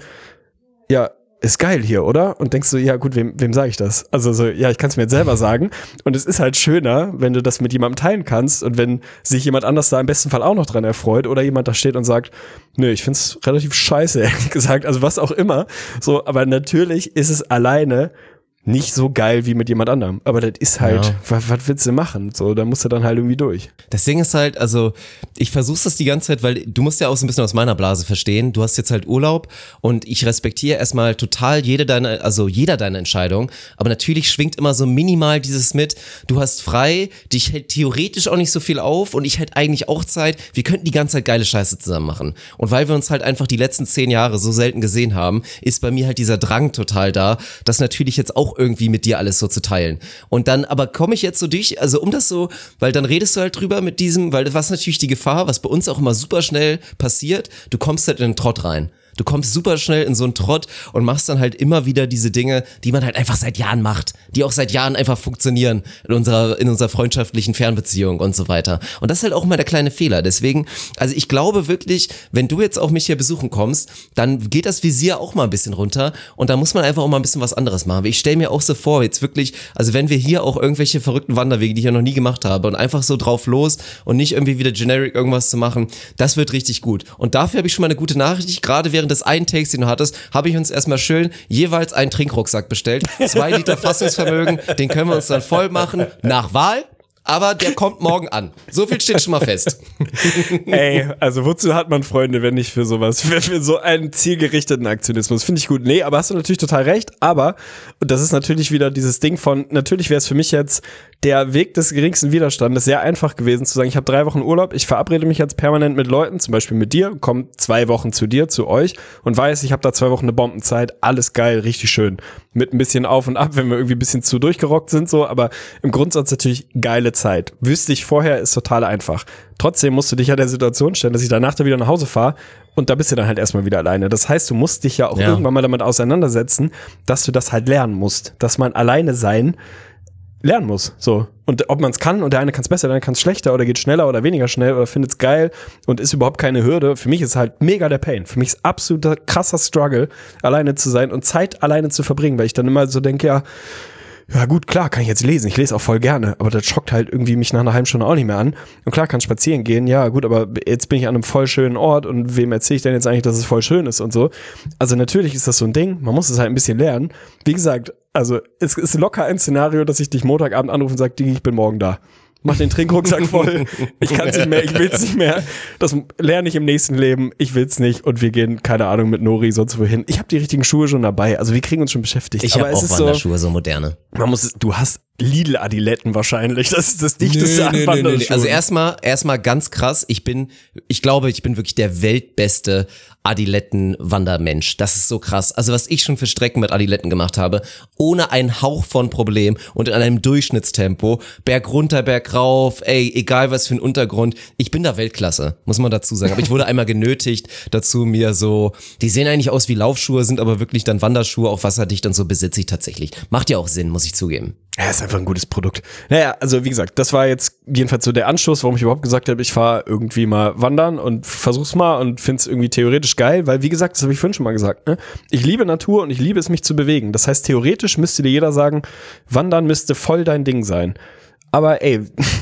ja, ist geil hier, oder? Und denkst du, ja gut, wem, wem sage ich das? Also so, ja, ich kann es mir jetzt selber sagen. Und es ist halt schöner, wenn du das mit jemandem teilen kannst und wenn sich jemand anders da im besten Fall auch noch dran erfreut oder jemand da steht und sagt, nö, ich find's relativ scheiße, ehrlich gesagt, also was auch immer. So, aber natürlich ist es alleine nicht so geil wie mit jemand anderem. Aber das ist halt, Ja. was, was willst du machen? So, da musst du dann halt irgendwie durch. Das Ding ist halt, also ich versuch's das die ganze Zeit, weil du musst ja auch so ein bisschen aus meiner Blase verstehen. Du hast jetzt halt Urlaub und ich respektiere erstmal total jede deine, also jeder deine Entscheidung. Aber natürlich schwingt immer so minimal dieses mit, du hast frei, dich hält theoretisch auch nicht so viel auf und ich hätte eigentlich auch Zeit. Wir könnten die ganze Zeit geile Scheiße zusammen machen. Und weil wir uns halt einfach die letzten zehn Jahre so selten gesehen haben, ist bei mir halt dieser Drang total da, das natürlich jetzt auch irgendwie mit dir alles so zu teilen. Und dann, aber komme ich jetzt so durch, also um das so, weil dann redest du halt drüber mit diesem, weil was natürlich die Gefahr, was bei uns auch immer super schnell passiert, du kommst halt in den Trott rein. Du kommst super schnell in so einen Trott und machst dann halt immer wieder diese Dinge, die man halt einfach seit Jahren macht, die auch seit Jahren einfach funktionieren in unserer, in unserer freundschaftlichen Fernbeziehung und so weiter. Und das ist halt auch immer der kleine Fehler. Deswegen, also ich glaube wirklich, wenn du jetzt auch mich hier besuchen kommst, dann geht das Visier auch mal ein bisschen runter und da muss man einfach auch mal ein bisschen was anderes machen. Ich stelle mir auch so vor, jetzt wirklich, also wenn wir hier auch irgendwelche verrückten Wanderwege, die ich ja noch nie gemacht habe und einfach so drauf los und nicht irgendwie wieder generic irgendwas zu machen, das wird richtig gut. Und dafür habe ich schon mal eine gute Nachricht, gerade während des einen Takes, den du hattest, habe ich uns erstmal schön jeweils einen Trinkrucksack bestellt. Zwei Liter Fassungsvermögen, den können wir uns dann voll machen, nach Wahl. Aber der kommt morgen an. So viel steht schon mal fest. Ey, also wozu hat man Freunde, wenn nicht für sowas, für, für so einen zielgerichteten Aktionismus? Finde ich gut. Nee, aber hast du natürlich total recht. Aber, und das ist natürlich wieder dieses Ding von, natürlich wäre es für mich jetzt der Weg des geringsten Widerstandes sehr einfach gewesen, zu sagen, ich habe drei Wochen Urlaub, ich verabrede mich jetzt permanent mit Leuten, zum Beispiel mit dir, komme zwei Wochen zu dir, zu euch und weiß, ich habe da zwei Wochen eine Bombenzeit, alles geil, richtig schön. Mit ein bisschen auf und ab, wenn wir irgendwie ein bisschen zu durchgerockt sind, so, aber im Grundsatz natürlich geile Zeit. Wüsste ich vorher, ist total einfach. Trotzdem musst du dich ja der Situation stellen, dass ich danach da wieder nach Hause fahre und da bist du dann halt erstmal wieder alleine. Das heißt, du musst dich ja auch ja. irgendwann mal damit auseinandersetzen, dass du das halt lernen musst. Dass man alleine sein lernen muss. So. Und ob man es kann und der eine kann es besser, der andere kann es schlechter oder geht schneller oder weniger schnell oder findet es geil und ist überhaupt keine Hürde. Für mich ist halt mega der Pain. Für mich ist absoluter krasser Struggle, alleine zu sein und Zeit alleine zu verbringen, weil ich dann immer so denke, ja, ja gut, klar, kann ich jetzt lesen. Ich lese auch voll gerne, aber das schockt halt irgendwie mich nach einer halben Stunde auch nicht mehr an. Und klar, kann spazieren gehen, ja gut, aber jetzt bin ich an einem voll schönen Ort und wem erzähle ich denn jetzt eigentlich, dass es voll schön ist und so. Also natürlich ist das so ein Ding, man muss es halt ein bisschen lernen. Wie gesagt, also es ist locker ein Szenario, dass ich dich Montagabend anrufe und sage, ich bin morgen da. Mach den Trinkrucksack voll. Ich kann es nicht mehr, ich will es nicht mehr. Das lerne ich im nächsten Leben. Ich will es nicht. Und wir gehen, keine Ahnung, mit Nori sonst wohin. Ich habe die richtigen Schuhe schon dabei. Also wir kriegen uns schon beschäftigt. Ich habe auch Wanderschuhe, so, so moderne. Man muss es, du hast Lidl-Adiletten wahrscheinlich. Das ist das dichteste nö, an nö, Wanderschuhen. nö, nö. Also erstmal, erstmal ganz krass. Ich bin, ich glaube, ich bin wirklich der weltbeste Adiletten-Wandermensch. Das ist so krass. Also was ich schon für Strecken mit Adiletten gemacht habe, ohne einen Hauch von Problem und in einem Durchschnittstempo, Berg runter, Berg rauf, ey, egal was für ein Untergrund. Ich bin da Weltklasse, muss man dazu sagen. Aber ich wurde einmal genötigt dazu, mir so, die sehen eigentlich aus wie Laufschuhe, sind aber wirklich dann Wanderschuhe, auch wasserdicht und so besitze ich tatsächlich. Macht ja auch Sinn, muss ich zugeben. Ja, ist einfach ein gutes Produkt. Naja, also wie gesagt, das war jetzt jedenfalls so der Anstoß, warum ich überhaupt gesagt habe, ich fahre irgendwie mal wandern und versuch's mal und find's irgendwie theoretisch geil, weil wie gesagt, das habe ich vorhin schon mal gesagt, ne? Ich liebe Natur und ich liebe es, mich zu bewegen. Das heißt, theoretisch müsste dir jeder sagen, Wandern müsste voll dein Ding sein. Aber ey,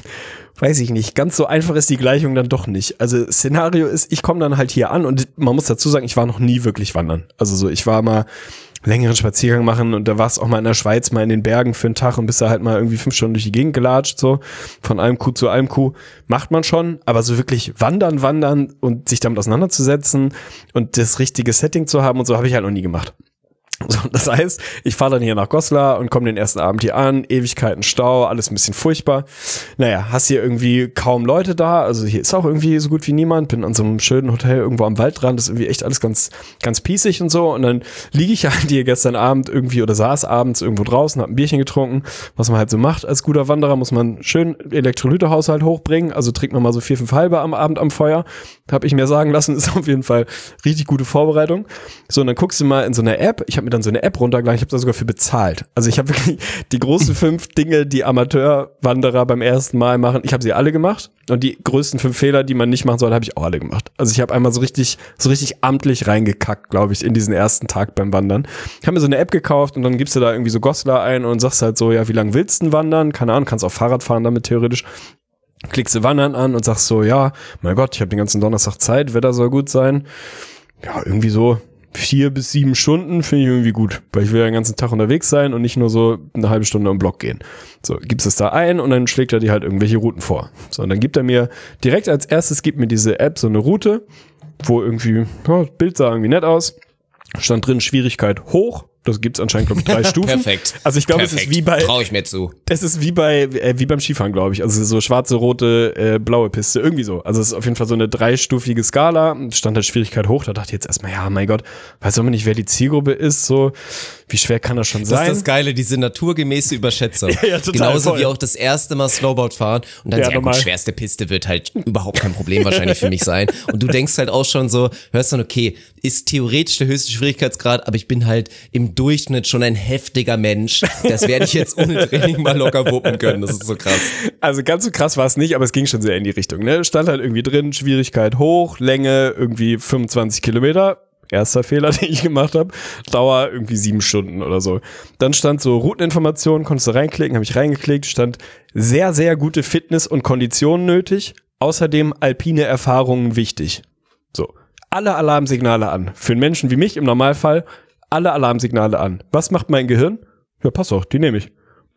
weiß ich nicht, ganz so einfach ist die Gleichung dann doch nicht. Also Szenario ist, ich komme dann halt hier an und man muss dazu sagen, ich war noch nie wirklich wandern. Also so, ich war mal längeren Spaziergang machen und da warst auch mal in der Schweiz, mal in den Bergen für einen Tag und bist da halt mal irgendwie fünf Stunden durch die Gegend gelatscht, so von einem Kuh zu einem Kuh, macht man schon, aber so wirklich wandern, wandern und sich damit auseinanderzusetzen und das richtige Setting zu haben und so habe ich halt noch nie gemacht. So, das heißt, ich fahre dann hier nach Goslar und komme den ersten Abend hier an, Ewigkeiten Stau, alles ein bisschen furchtbar. Naja, hast hier irgendwie kaum Leute da, also hier ist auch irgendwie so gut wie niemand, bin an so einem schönen Hotel irgendwo am Waldrand, das ist irgendwie echt alles ganz ganz pießig und so und dann liege ich halt hier gestern Abend irgendwie oder saß abends irgendwo draußen, hab ein Bierchen getrunken, was man halt so macht als guter Wanderer, muss man schön Elektrolytehaushalt hochbringen, also trinkt man mal so vier, fünf halbe am Abend am Feuer, habe ich mir sagen lassen, ist auf jeden Fall richtig gute Vorbereitung. So, und dann guckst du mal in so einer App, ich habe mir dann so eine App runtergeladen, ich habe da sogar für bezahlt. Also ich habe wirklich die großen fünf Dinge, die Amateurwanderer beim ersten Mal machen, ich habe sie alle gemacht und die größten fünf Fehler, die man nicht machen soll, habe ich auch alle gemacht. Also ich habe einmal so richtig so richtig amtlich reingekackt, glaube ich, in diesen ersten Tag beim Wandern. Ich habe mir so eine App gekauft und dann gibst du da irgendwie so Goslar ein und sagst halt so, ja, wie lange willst du denn wandern? Keine Ahnung, kannst auch Fahrrad fahren damit theoretisch. Klickst du Wandern an und sagst so, ja, mein Gott, ich habe den ganzen Donnerstag Zeit, Wetter soll gut sein. Ja, irgendwie so vier bis sieben Stunden finde ich irgendwie gut, weil ich will ja den ganzen Tag unterwegs sein und nicht nur so eine halbe Stunde im Block gehen. So, gibst es da ein und dann schlägt er dir halt irgendwelche Routen vor. So, und dann gibt er mir direkt als erstes, gibt mir diese App so eine Route, wo irgendwie, ja, das Bild sah irgendwie nett aus, stand drin Schwierigkeit hoch. Das gibt's anscheinend, glaube ich, drei Stufen. Perfekt. Also ich glaube, es ist wie bei, traue ich mir zu. Es ist wie bei, äh, wie beim Skifahren, glaube ich. Also so schwarze, rote, äh, blaue Piste, irgendwie so. Also es ist auf jeden Fall so eine dreistufige Skala. Stand halt Schwierigkeit hoch. Da dachte ich jetzt erstmal, ja, mein Gott, weiß auch nicht, wer die Zielgruppe ist, so. Wie schwer kann das schon sein? Das ist das Geile, diese naturgemäße Überschätzung. ja, ja, total, Genauso voll. wie auch das erste Mal Snowboard fahren und dann Ja, ja, gut, schwerste Piste wird halt überhaupt kein Problem wahrscheinlich für mich sein. Und du denkst halt auch schon so, hörst dann, okay, ist theoretisch der höchste Schwierigkeitsgrad, aber ich bin halt im Durchschnitt schon ein heftiger Mensch. Das werde ich jetzt ohne Training mal locker wuppen können. Das ist so krass. Also ganz so krass war es nicht, aber es ging schon sehr in die Richtung. Ne? Stand halt irgendwie drin, Schwierigkeit hoch, Länge irgendwie fünfundzwanzig Kilometer. Erster Fehler, den ich gemacht habe. Dauer irgendwie sieben Stunden oder so. Dann stand so Routeninformationen, konntest du reinklicken, habe ich reingeklickt, stand sehr, sehr gute Fitness und Konditionen nötig. Außerdem alpine Erfahrungen wichtig. So, alle Alarmsignale an. Für einen Menschen wie mich im Normalfall alle Alarmsignale an. Was macht mein Gehirn? Ja, pass auf, die nehme ich.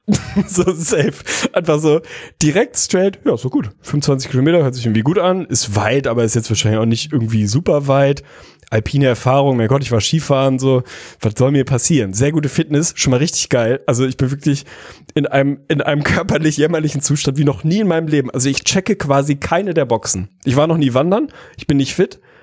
So safe. Einfach so direkt straight. Ja, so gut. fünfundzwanzig Kilometer hört sich irgendwie gut an. Ist weit, aber ist jetzt wahrscheinlich auch nicht irgendwie super weit. Alpine Erfahrung, mein Gott, ich war Skifahren, so. Was soll mir passieren? Sehr gute Fitness, schon mal richtig geil. Also ich bin wirklich in einem, in einem körperlich jämmerlichen Zustand wie noch nie in meinem Leben. Also ich checke quasi keine der Boxen. Ich war noch nie wandern, ich bin nicht fit,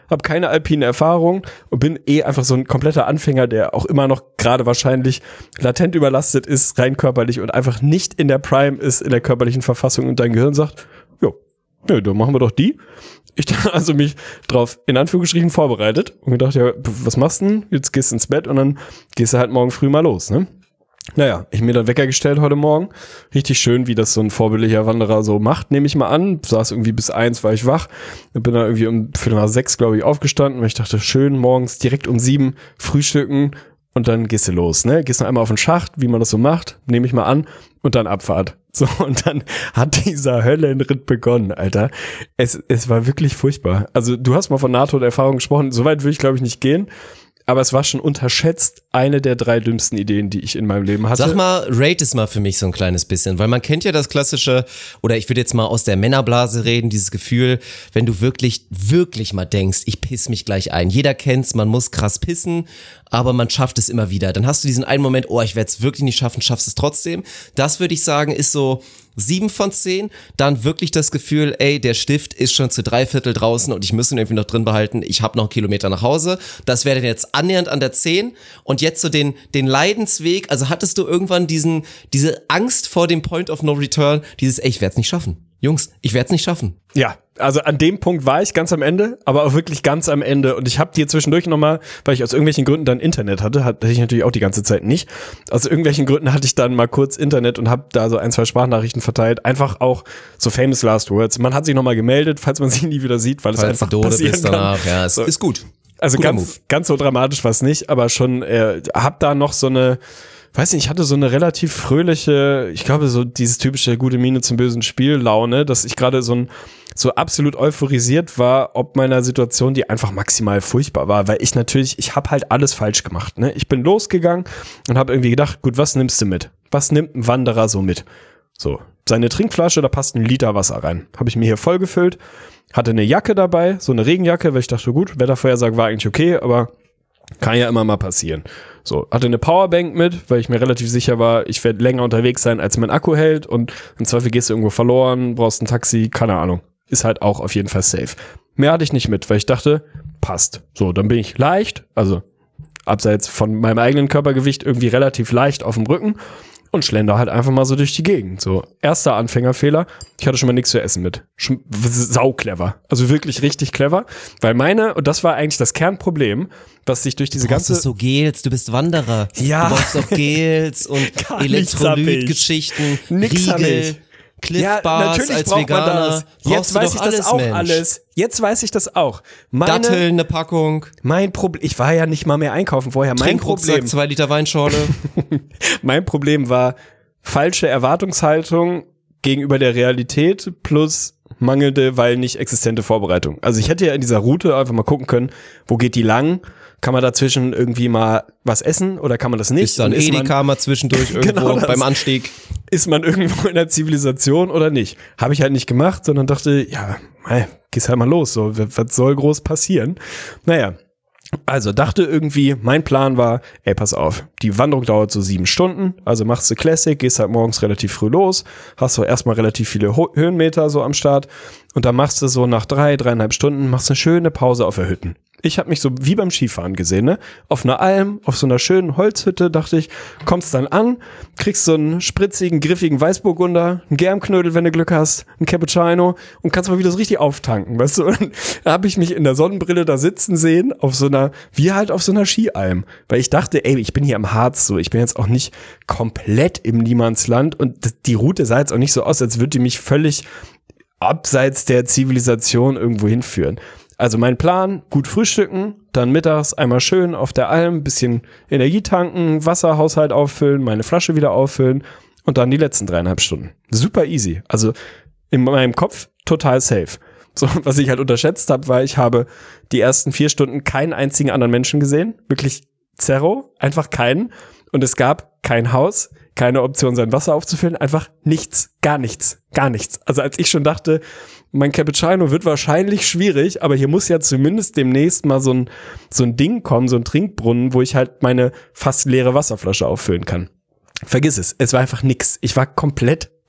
habe keine alpine Erfahrung und bin eh einfach so ein kompletter Anfänger, der auch immer noch gerade wahrscheinlich latent überlastet ist, rein körperlich und einfach nicht in der Prime ist, in der körperlichen Verfassung und dein Gehirn sagt, jo, ja, dann machen wir doch die. Ich dann also mich drauf in Anführungsstrichen vorbereitet und gedacht, ja, was machst du denn? Jetzt gehst du ins Bett und dann gehst du halt morgen früh mal los, ne? Naja, ich mir dann Wecker gestellt heute Morgen. Richtig schön, wie das so ein vorbildlicher Wanderer so macht, nehme ich mal an. Saß irgendwie bis eins, war ich wach. Bin dann irgendwie um Viertel nach sechs, glaube ich, aufgestanden, weil ich dachte, schön, morgens direkt um sieben frühstücken und dann gehst du los, ne? Gehst noch einmal auf den Schacht, wie man das so macht, nehme ich mal an, und dann Abfahrt. So, und dann hat dieser Höllenritt begonnen, Alter. Es, es war wirklich furchtbar. Also, du hast mal von Nahtoderfahrung gesprochen, soweit würde ich, glaube ich, nicht gehen. Aber es war schon unterschätzt eine der drei dümmsten Ideen, die ich in meinem Leben hatte. Sag mal, rate es mal für mich so ein kleines bisschen, weil man kennt ja das klassische, oder ich würde jetzt mal aus der Männerblase reden, dieses Gefühl, wenn du wirklich, wirklich mal denkst, ich piss mich gleich ein. Jeder kennt's, man muss krass pissen, aber man schafft es immer wieder. Dann hast du diesen einen Moment, oh, ich werde es wirklich nicht schaffen, schaffst es trotzdem. Das würde ich sagen, ist so sieben von zehn, dann wirklich das Gefühl, ey, der Stift ist schon zu drei Viertel draußen und ich muss ihn irgendwie noch drin behalten, ich habe noch einen Kilometer nach Hause. Das wäre dann jetzt annähernd an der zehn und jetzt so den den Leidensweg, also hattest du irgendwann diesen diese Angst vor dem Point of No Return, dieses, ey, ich werde es nicht schaffen. Jungs, ich werde es nicht schaffen. Ja, also an dem Punkt war ich ganz am Ende, aber auch wirklich ganz am Ende. Und ich habe dir zwischendurch nochmal, weil ich aus irgendwelchen Gründen dann Internet hatte, hatte ich natürlich auch die ganze Zeit nicht. Aus irgendwelchen Gründen hatte ich dann mal kurz Internet und habe da so ein, zwei Sprachnachrichten verteilt. Einfach auch so famous last words. Man hat sich nochmal gemeldet, falls man sich nie wieder sieht, weil falls es einfach du passieren bist danach. kann. Ja, es so. ist gut. Also Guter ganz, Move. ganz so dramatisch war es nicht, aber schon, äh, hab da noch so eine, weiß nicht, ich hatte so eine relativ fröhliche, ich glaube so dieses typische gute Miene zum bösen Spiel Laune, dass ich gerade so ein so absolut euphorisiert war, ob meiner Situation, die einfach maximal furchtbar war, weil ich natürlich, ich habe halt alles falsch gemacht, ne? Ich bin losgegangen und habe irgendwie gedacht, gut, was nimmst du mit? Was nimmt ein Wanderer so mit? So, seine Trinkflasche, da passt ein Liter Wasser rein. Habe ich mir hier vollgefüllt, hatte eine Jacke dabei, so eine Regenjacke, weil ich dachte, gut, Wettervorhersage war eigentlich okay, aber kann ja immer mal passieren. So, hatte eine Powerbank mit, weil ich mir relativ sicher war, ich werde länger unterwegs sein, als mein Akku hält und im Zweifel gehst du irgendwo verloren, brauchst ein Taxi, keine Ahnung. Ist halt auch auf jeden Fall safe. Mehr hatte ich nicht mit, weil ich dachte, passt. So, dann bin ich leicht, also abseits von meinem eigenen Körpergewicht irgendwie relativ leicht auf dem Rücken und schlender halt einfach mal so durch die Gegend. So, erster Anfängerfehler, ich hatte schon mal nichts zu essen mit. Schon sau clever. Also wirklich richtig clever, weil meine, und das war eigentlich das Kernproblem, was sich durch diese du ganze... Du so Gels, du bist Wanderer. Ja. Du brauchst auch Gels und Elektrolytgeschichten, Riegel, Cliff ja, Bars natürlich als braucht Veganer. man das. Jetzt weiß ich alles, das auch Mensch. alles. Jetzt weiß ich das auch. Meine, Datteln, eine Packung. Mein Problem, ich war ja nicht mal mehr einkaufen vorher. Mein Problem, zwei Liter Weinschorle. mein Problem war falsche Erwartungshaltung gegenüber der Realität plus mangelnde, weil nicht existente Vorbereitung. Also ich hätte ja in dieser Route einfach mal gucken können, wo geht die lang? Kann man dazwischen irgendwie mal was essen oder kann man das nicht? Ist da ein Edeka mal zwischendurch irgendwo genau beim Anstieg? Ist man irgendwo in der Zivilisation oder nicht? Habe ich halt nicht gemacht, sondern dachte, ja, mei, gehst halt mal los, so, was soll groß passieren? Naja, also dachte irgendwie, mein Plan war, ey, pass auf, die Wanderung dauert so sieben Stunden, also machst du Classic, gehst halt morgens relativ früh los, hast so erstmal relativ viele Ho- Höhenmeter so am Start und dann machst du so nach drei, dreieinhalb Stunden, machst eine schöne Pause auf der Hütten. Ich habe mich so wie beim Skifahren gesehen, ne? Auf einer Alm, auf so einer schönen Holzhütte, dachte ich, kommst dann an, kriegst so einen spritzigen, griffigen Weißburgunder, einen Germknödel, wenn du Glück hast, einen Cappuccino und kannst mal wieder so richtig auftanken, weißt du? Und da habe ich mich in der Sonnenbrille da sitzen sehen, auf so einer, wie halt auf so einer Skialm. Weil ich dachte, ey, ich bin hier im Harz so, ich bin jetzt auch nicht komplett im Niemandsland und die Route sah jetzt auch nicht so aus, als würde die mich völlig abseits der Zivilisation irgendwo hinführen. Also mein Plan, gut frühstücken, dann mittags einmal schön auf der Alm, bisschen Energie tanken, Wasserhaushalt auffüllen, meine Flasche wieder auffüllen und dann die letzten dreieinhalb Stunden. Super easy. Also in meinem Kopf total safe. So, was ich halt unterschätzt habe, war, ich habe die ersten vier Stunden keinen einzigen anderen Menschen gesehen. Wirklich zero, einfach keinen. Und es gab kein Haus, keine Option, sein Wasser aufzufüllen, einfach nichts, gar nichts, gar nichts. Also als ich schon dachte, mein Cappuccino wird wahrscheinlich schwierig, aber hier muss ja zumindest demnächst mal so ein, so ein Ding kommen, so ein Trinkbrunnen, wo ich halt meine fast leere Wasserflasche auffüllen kann. Vergiss es, es war einfach nix. Ich war komplett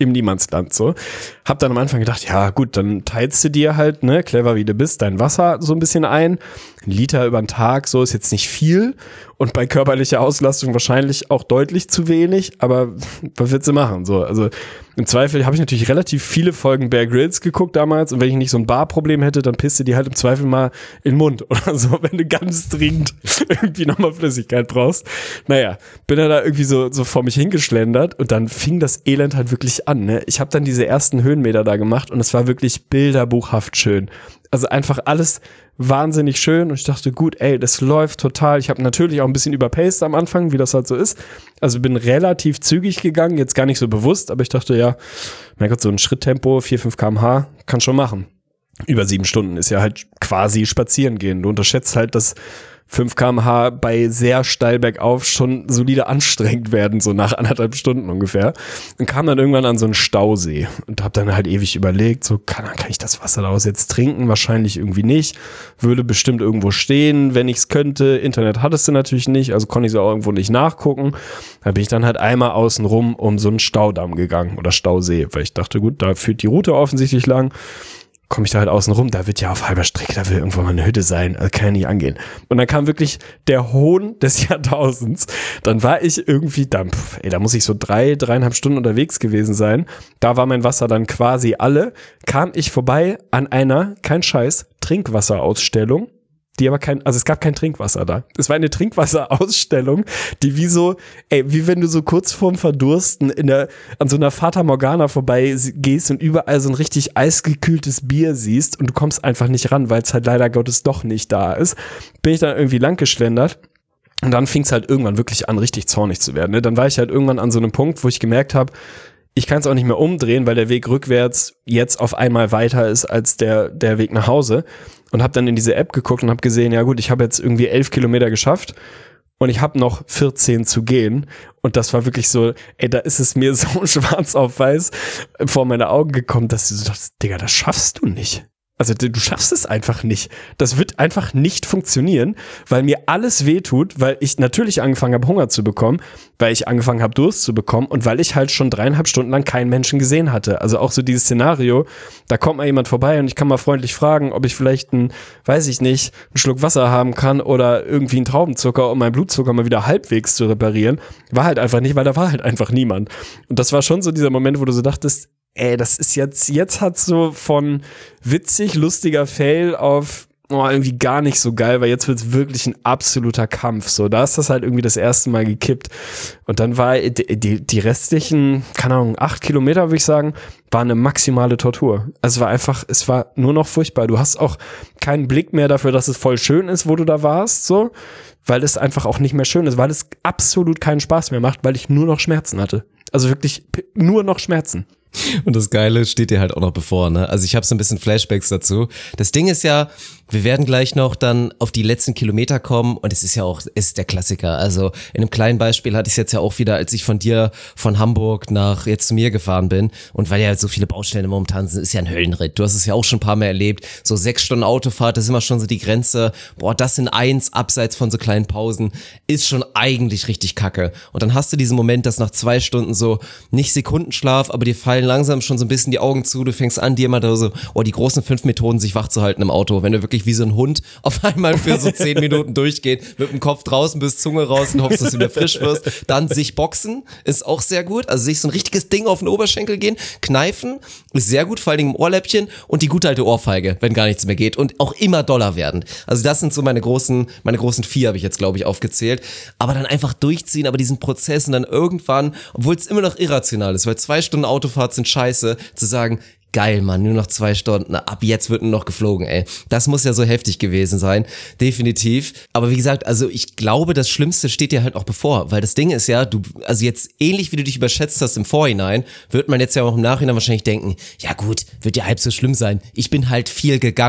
im Niemandsland so. Hab dann am Anfang gedacht, ja gut, dann teilst du dir halt, ne, clever wie du bist, dein Wasser so ein bisschen ein. Ein Liter über den Tag, so ist jetzt nicht viel. Und bei körperlicher Auslastung wahrscheinlich auch deutlich zu wenig. Aber was willst du machen? So, also im Zweifel habe ich natürlich relativ viele Folgen Bear Grylls geguckt damals. Und wenn ich nicht so ein Barproblem hätte, dann pisst du die halt im Zweifel mal in den Mund oder so, wenn du ganz dringend irgendwie nochmal Flüssigkeit brauchst. Naja, bin dann da irgendwie so, so vor mich hingeschlendert und dann fing das Elend halt wirklich an. Ne? Ich habe dann diese ersten Höhenmeter da gemacht und es war wirklich bilderbuchhaft schön. Also einfach alles wahnsinnig schön und ich dachte, gut, ey, das läuft total. Ich habe natürlich auch ein bisschen überpaced am Anfang, wie das halt so ist. Also bin relativ zügig gegangen, jetzt gar nicht so bewusst, aber ich dachte, ja, mein Gott, so ein Schritttempo, vier, fünf Kilometer pro Stunde, kann schon machen. Über sieben Stunden ist ja halt quasi spazieren gehen. Du unterschätzt halt, dass fünf Kilometer pro Stunde bei sehr steil bergauf schon solide anstrengend werden, so nach anderthalb Stunden ungefähr. Und kam dann irgendwann an so einen Stausee und hab dann halt ewig überlegt, so kann, kann ich das Wasser daraus jetzt trinken? Wahrscheinlich irgendwie nicht. Würde bestimmt irgendwo stehen, wenn ich es könnte. Internet hattest du natürlich nicht, also konnte ich es auch irgendwo nicht nachgucken. Da bin ich dann halt einmal außen rum um so einen Staudamm gegangen oder Stausee, weil ich dachte, gut, da führt die Route offensichtlich lang. Komme ich da halt außen rum, da wird ja auf halber Strecke, da will irgendwann mal eine Hütte sein, also kann ja nicht angehen. Und dann kam wirklich der Hohn des Jahrtausends. Dann war ich irgendwie, da, ey, da muss ich so drei, dreieinhalb Stunden unterwegs gewesen sein. Da war mein Wasser dann quasi alle. Kam ich vorbei an einer, kein Scheiß, Trinkwasserausstellung. Die aber kein, also es gab kein Trinkwasser da. Es war eine Trinkwasserausstellung, die wie so, ey, wie wenn du so kurz vorm Verdursten in der, an so einer Fata Morgana vorbei gehst und überall so ein richtig eisgekühltes Bier siehst und du kommst einfach nicht ran, weil es halt leider Gottes doch nicht da ist. Bin ich dann irgendwie lang geschlendert. Und dann fing es halt irgendwann wirklich an, richtig zornig zu werden. Ne? Dann war ich halt irgendwann an so einem Punkt, wo ich gemerkt habe, ich kann es auch nicht mehr umdrehen, weil der Weg rückwärts jetzt auf einmal weiter ist als der, der Weg nach Hause. Und habe dann in diese App geguckt und habe gesehen, ja gut, ich habe jetzt irgendwie elf Kilometer geschafft und ich habe noch vierzehn zu gehen. Und das war wirklich so, ey, da ist es mir so schwarz auf weiß vor meine Augen gekommen, dass du so dachtest, Digga, das schaffst du nicht. Also du schaffst es einfach nicht. Das wird einfach nicht funktionieren, weil mir alles wehtut, weil ich natürlich angefangen habe, Hunger zu bekommen, weil ich angefangen habe, Durst zu bekommen und weil ich halt schon dreieinhalb Stunden lang keinen Menschen gesehen hatte. Also auch so dieses Szenario, da kommt mal jemand vorbei und ich kann mal freundlich fragen, ob ich vielleicht einen, weiß ich nicht, einen Schluck Wasser haben kann oder irgendwie einen Traubenzucker, um meinen Blutzucker mal wieder halbwegs zu reparieren. War halt einfach nicht, weil da war halt einfach niemand. Und das war schon so dieser Moment, wo du so dachtest, ey, das ist jetzt, jetzt hat's so von witzig, lustiger Fail auf oh, irgendwie gar nicht so geil, weil jetzt wird's wirklich ein absoluter Kampf. So, da ist das halt irgendwie das erste Mal gekippt. Und dann war die, die, die restlichen, keine Ahnung, acht Kilometer, würde ich sagen, war eine maximale Tortur. Also es war einfach, es war nur noch furchtbar. Du hast auch keinen Blick mehr dafür, dass es voll schön ist, wo du da warst, so, weil es einfach auch nicht mehr schön ist, weil es absolut keinen Spaß mehr macht, weil ich nur noch Schmerzen hatte. Also wirklich nur noch Schmerzen. Und das Geile steht dir halt auch noch bevor, ne? Also ich habe so ein bisschen Flashbacks dazu. Das Ding ist ja, wir werden gleich noch dann auf die letzten Kilometer kommen und es ist ja auch, es ist der Klassiker. Also in einem kleinen Beispiel hatte ich es jetzt ja auch wieder, als ich von dir von Hamburg nach jetzt zu mir gefahren bin und weil ja halt so viele Baustellen momentan sind, ist ja ein Höllenritt. Du hast es ja auch schon ein paar Mal erlebt. So sechs Stunden Autofahrt, das ist immer schon so die Grenze. Boah, das in eins, abseits von so kleinen Pausen, ist schon eigentlich richtig kacke. Und dann hast du diesen Moment, dass nach zwei Stunden so nicht Sekundenschlaf, aber dir fallen langsam schon so ein bisschen die Augen zu, du fängst an, dir mal da so, oh, die großen fünf Methoden, sich wach zu halten im Auto, wenn du wirklich wie so ein Hund auf einmal für so zehn Minuten durchgeht, mit dem Kopf draußen bis Zunge raus und hoffst, dass du wieder frisch wirst. Dann sich boxen, ist auch sehr gut, also sich so ein richtiges Ding auf den Oberschenkel gehen, kneifen, ist sehr gut, vor allen Dingen im Ohrläppchen und die gute alte Ohrfeige, wenn gar nichts mehr geht und auch immer doller werden. Also das sind so meine großen, meine großen vier habe ich jetzt, glaube ich, aufgezählt, aber dann einfach durchziehen, aber diesen Prozess und dann irgendwann, obwohl es immer noch irrational ist, weil zwei Stunden Autofahrt sind scheiße, zu sagen, geil, Mann, nur noch zwei Stunden, ab jetzt wird nur noch geflogen, ey. Das muss ja so heftig gewesen sein, definitiv. Aber wie gesagt, also ich glaube, das Schlimmste steht dir halt auch bevor, weil das Ding ist ja, du, also jetzt ähnlich wie du dich überschätzt hast im Vorhinein, wird man jetzt ja auch im Nachhinein wahrscheinlich denken, ja gut, wird ja halb so schlimm sein, ich bin halt viel gegangen.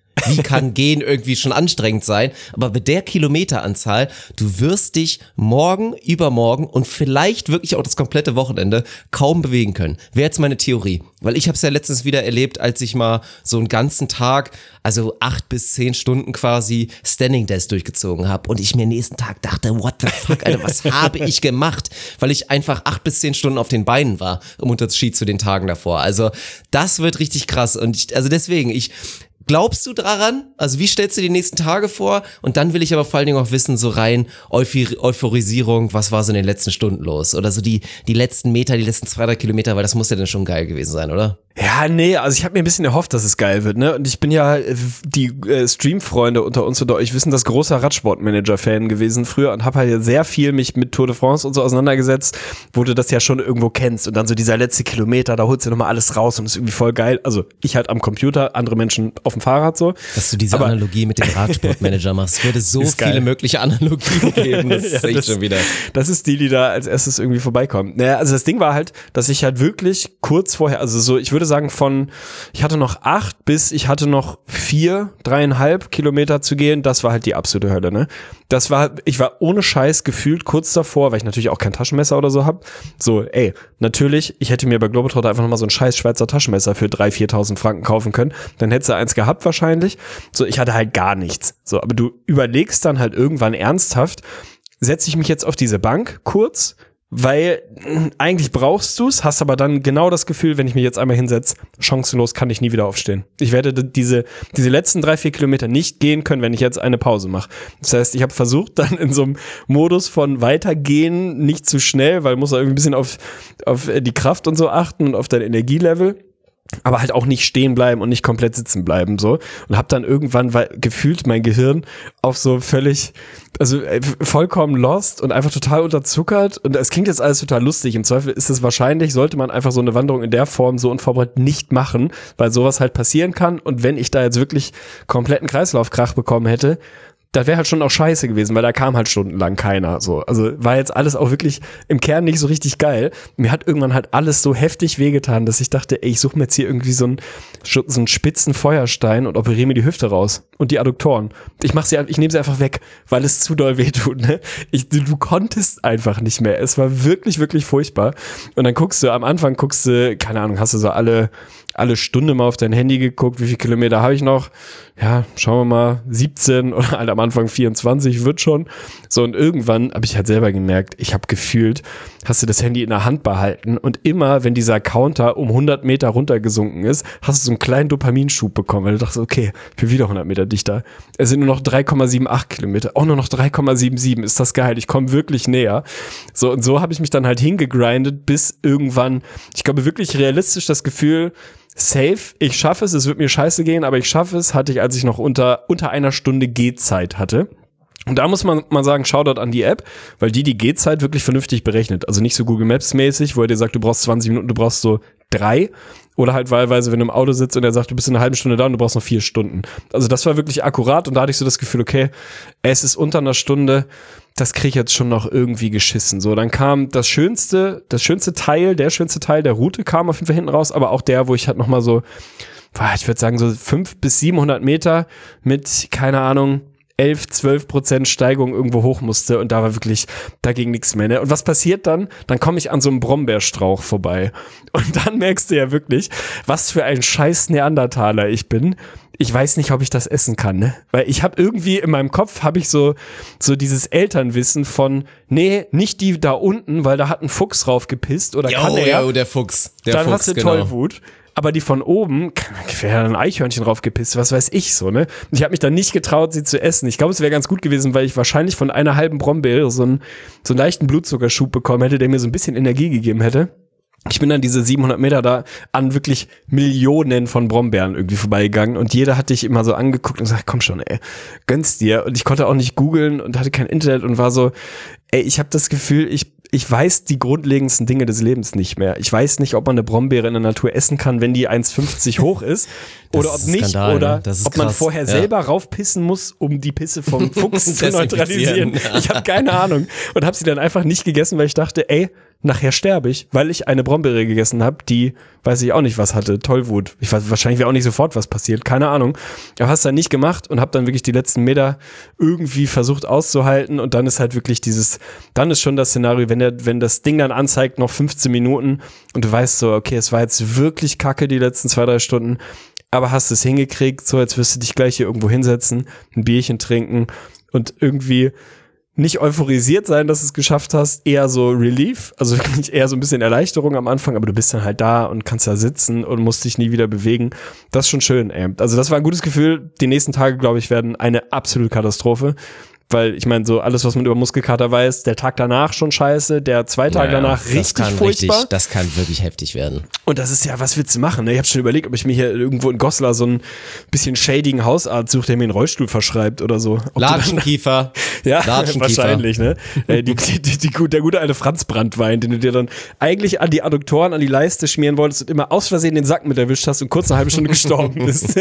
Wie kann Gehen irgendwie schon anstrengend sein? Aber mit der Kilometeranzahl, du wirst dich morgen, übermorgen und vielleicht wirklich auch das komplette Wochenende kaum bewegen können. Wäre jetzt meine Theorie. Weil ich habe es ja letztens wieder erlebt, als ich mal so einen ganzen Tag, also acht bis zehn Stunden quasi Standing Desk durchgezogen habe. Und ich mir nächsten Tag dachte, what the fuck, Alter, was habe ich gemacht? Weil ich einfach acht bis zehn Stunden auf den Beinen war, im Unterschied zu den Tagen davor. Also das wird richtig krass. Und ich, also deswegen, ich... Glaubst du daran? Also wie stellst du die nächsten Tage vor? Und dann will ich aber vor allen Dingen auch wissen, so rein Euphor- Euphorisierung, was war so in den letzten Stunden los? Oder so die die letzten Meter, die letzten zwei, drei Kilometer, weil das muss ja dann schon geil gewesen sein, oder? Ja, nee, also ich habe mir ein bisschen erhofft, dass es geil wird, ne? Und ich bin ja, die äh, Stream-Freunde unter uns oder euch wissen, das großer Radsportmanager-Fan gewesen früher und habe halt sehr viel mich mit Tour de France und so auseinandergesetzt, wo du das ja schon irgendwo kennst und dann so dieser letzte Kilometer, da holst du nochmal alles raus und ist irgendwie voll geil. Also ich halt am Computer, andere Menschen auf dem Fahrrad so. Dass du diese Aber Analogie mit dem Radsportmanager machst, es würde so viele geil. mögliche Analogien geben, das ja, sehe ich das, schon wieder. Das ist die, die da als erstes irgendwie vorbeikommt. Naja, also das Ding war halt, dass ich halt wirklich kurz vorher, also so, ich würde sagen von, ich hatte noch acht bis ich hatte noch vier, dreieinhalb Kilometer zu gehen, das war halt die absolute Hölle, ne? Das war, ich war ohne Scheiß gefühlt kurz davor, weil ich natürlich auch kein Taschenmesser oder so hab. So, ey, natürlich, ich hätte mir bei Globetrotter einfach nochmal so ein scheiß Schweizer Taschenmesser für dreitausend, viertausend Franken kaufen können, dann hättest du eins gehabt wahrscheinlich. So, ich hatte halt gar nichts. So, aber du überlegst dann halt irgendwann ernsthaft, setze ich mich jetzt auf diese Bank kurz, weil mh, eigentlich brauchst du's, hast aber dann genau das Gefühl, wenn ich mich jetzt einmal hinsetze, chancenlos kann ich nie wieder aufstehen. Ich werde diese diese letzten drei, vier Kilometer nicht gehen können, wenn ich jetzt eine Pause mache. Das heißt, ich habe versucht, dann in so einem Modus von weitergehen, nicht zu schnell, weil muss irgendwie ein bisschen auf auf die Kraft und so achten und auf dein Energielevel. Aber halt auch nicht stehen bleiben und nicht komplett sitzen bleiben, so. Und hab dann irgendwann weil, gefühlt mein Gehirn auf so völlig, also äh, vollkommen lost und einfach total unterzuckert. Und es klingt jetzt alles total lustig. Im Zweifel ist es wahrscheinlich, sollte man einfach so eine Wanderung in der Form so unvorbereitet nicht machen, weil sowas halt passieren kann. Und wenn ich da jetzt wirklich kompletten Kreislaufkrach bekommen hätte, das wäre halt schon auch scheiße gewesen, weil da kam halt stundenlang keiner, so. Also war jetzt alles auch wirklich im Kern nicht so richtig geil. Mir hat irgendwann halt alles so heftig wehgetan, dass ich dachte, ey, ich suche mir jetzt hier irgendwie so einen, so einen spitzen Feuerstein und operiere mir die Hüfte raus und die Adduktoren. Ich mach sie, ich nehme sie einfach weg, weil es zu doll wehtut, ne? Ich, du, du konntest einfach nicht mehr. Es war wirklich, wirklich furchtbar. Und dann guckst du, am Anfang guckst du, keine Ahnung, hast du so alle, alle Stunde mal auf dein Handy geguckt, wie viele Kilometer habe ich noch? Ja, schauen wir mal, siebzehn oder halt am Anfang vierundzwanzig wird schon. So, und irgendwann habe ich halt selber gemerkt, ich habe gefühlt, hast du das Handy in der Hand behalten und immer, wenn dieser Counter um hundert Meter runtergesunken ist, hast du so einen kleinen Dopaminschub bekommen, weil du dachtest, okay, ich bin wieder hundert Meter dichter. Es sind nur noch drei Komma achtundsiebzig Kilometer, auch nur noch drei Komma siebenundsiebzig, ist das geil, ich komme wirklich näher. So, und so habe ich mich dann halt hingegrindet, bis irgendwann, ich glaube wirklich realistisch das Gefühl, safe, ich schaffe es, es wird mir scheiße gehen, aber ich schaffe es, hatte ich, als ich noch unter, unter einer Stunde Gehzeit hatte. Und da muss man mal sagen, Shoutout an die App, weil die die Gehzeit wirklich vernünftig berechnet. Also nicht so Google Maps mäßig, wo er dir sagt, du brauchst zwanzig Minuten, du brauchst so drei. Oder halt wahlweise, wenn du im Auto sitzt und er sagt, du bist in einer halben Stunde da und du brauchst noch vier Stunden. Also das war wirklich akkurat und da hatte ich so das Gefühl, okay, es ist unter einer Stunde, das krieg ich jetzt schon noch irgendwie geschissen. So, dann kam das schönste, das schönste Teil, der schönste Teil der Route kam auf jeden Fall hinten raus, aber auch der, wo ich halt nochmal so, ich würde sagen so fünf bis siebenhundert Meter mit, keine Ahnung, elf, zwölf Prozent Steigung irgendwo hoch musste und da war wirklich, da ging nichts mehr, ne? Und was passiert dann? Dann komme ich an so einem Brombeerstrauch vorbei und dann merkst du ja wirklich, was für ein scheiß Neandertaler ich bin. Ich weiß nicht, ob ich das essen kann, ne? Weil ich habe irgendwie in meinem Kopf habe ich so so dieses Elternwissen von, nee, nicht die da unten, weil da hat ein Fuchs drauf gepisst oder Jo, kann er. jo, der Fuchs. Der dann Fuchs, hast du genau. Tollwut. Aber die von oben, wäre ein Eichhörnchen drauf gepisst, was weiß ich so, ne? Und ich habe mich dann nicht getraut, sie zu essen. Ich glaube, es wäre ganz gut gewesen, weil ich wahrscheinlich von einer halben Brombeere so einen, so einen leichten Blutzuckerschub bekommen hätte, der mir so ein bisschen Energie gegeben hätte. Ich bin dann diese siebenhundert Meter da an wirklich Millionen von Brombeeren irgendwie vorbeigegangen und jeder hat dich immer so angeguckt und gesagt, komm schon, ey, gönn's dir. Und ich konnte auch nicht googeln und hatte kein Internet und war so, ey, ich habe das Gefühl, ich ich weiß die grundlegendsten Dinge des Lebens nicht mehr. Ich weiß nicht, ob man eine Brombeere in der Natur essen kann, wenn die eins fünfzig hoch ist oder ob nicht Skandal, oder ne? ob man vorher ja. selber raufpissen muss, um die Pisse vom Fuchs zu neutralisieren. Ich habe keine Ahnung und habe sie dann einfach nicht gegessen, weil ich dachte, ey, nachher sterbe ich, weil ich eine Brombeere gegessen habe, die, weiß ich auch nicht, was hatte, Tollwut. Ich weiß, wahrscheinlich wäre auch nicht sofort was passiert, keine Ahnung. Aber hast dann nicht gemacht und habe dann wirklich die letzten Meter irgendwie versucht auszuhalten und dann ist halt wirklich dieses, dann ist schon das Szenario, wenn der, wenn das Ding dann anzeigt, noch fünfzehn Minuten und du weißt so, okay, es war jetzt wirklich kacke die letzten zwei, drei Stunden, aber hast es hingekriegt, so als wirst du dich gleich hier irgendwo hinsetzen, ein Bierchen trinken und irgendwie nicht euphorisiert sein, dass du es geschafft hast, eher so Relief, also wirklich eher so ein bisschen Erleichterung am Anfang, aber du bist dann halt da und kannst da sitzen und musst dich nie wieder bewegen. Das ist schon schön, ey. Also das war ein gutes Gefühl. Die nächsten Tage, glaube ich, werden eine absolute Katastrophe. Weil ich meine, so alles, was man über Muskelkater weiß, der Tag danach schon scheiße, der zwei Tage naja, danach richtig das kann furchtbar. Richtig, das kann wirklich heftig werden. Und das ist ja, was willst du machen? Ne? Ich habe schon überlegt, ob ich mir hier irgendwo in Goslar so einen bisschen shadigen Hausarzt suche, der mir einen Rollstuhl verschreibt oder so. Ob Latschenkiefer. Ja, Latschenkiefer. wahrscheinlich, ne? die, die, die, die, die, der gute alte Franz Brandwein, den du dir dann eigentlich an die Adduktoren, an die Leiste schmieren wolltest und immer aus Versehen den Sack mit erwischt hast und kurz eine halbe Stunde gestorben bist.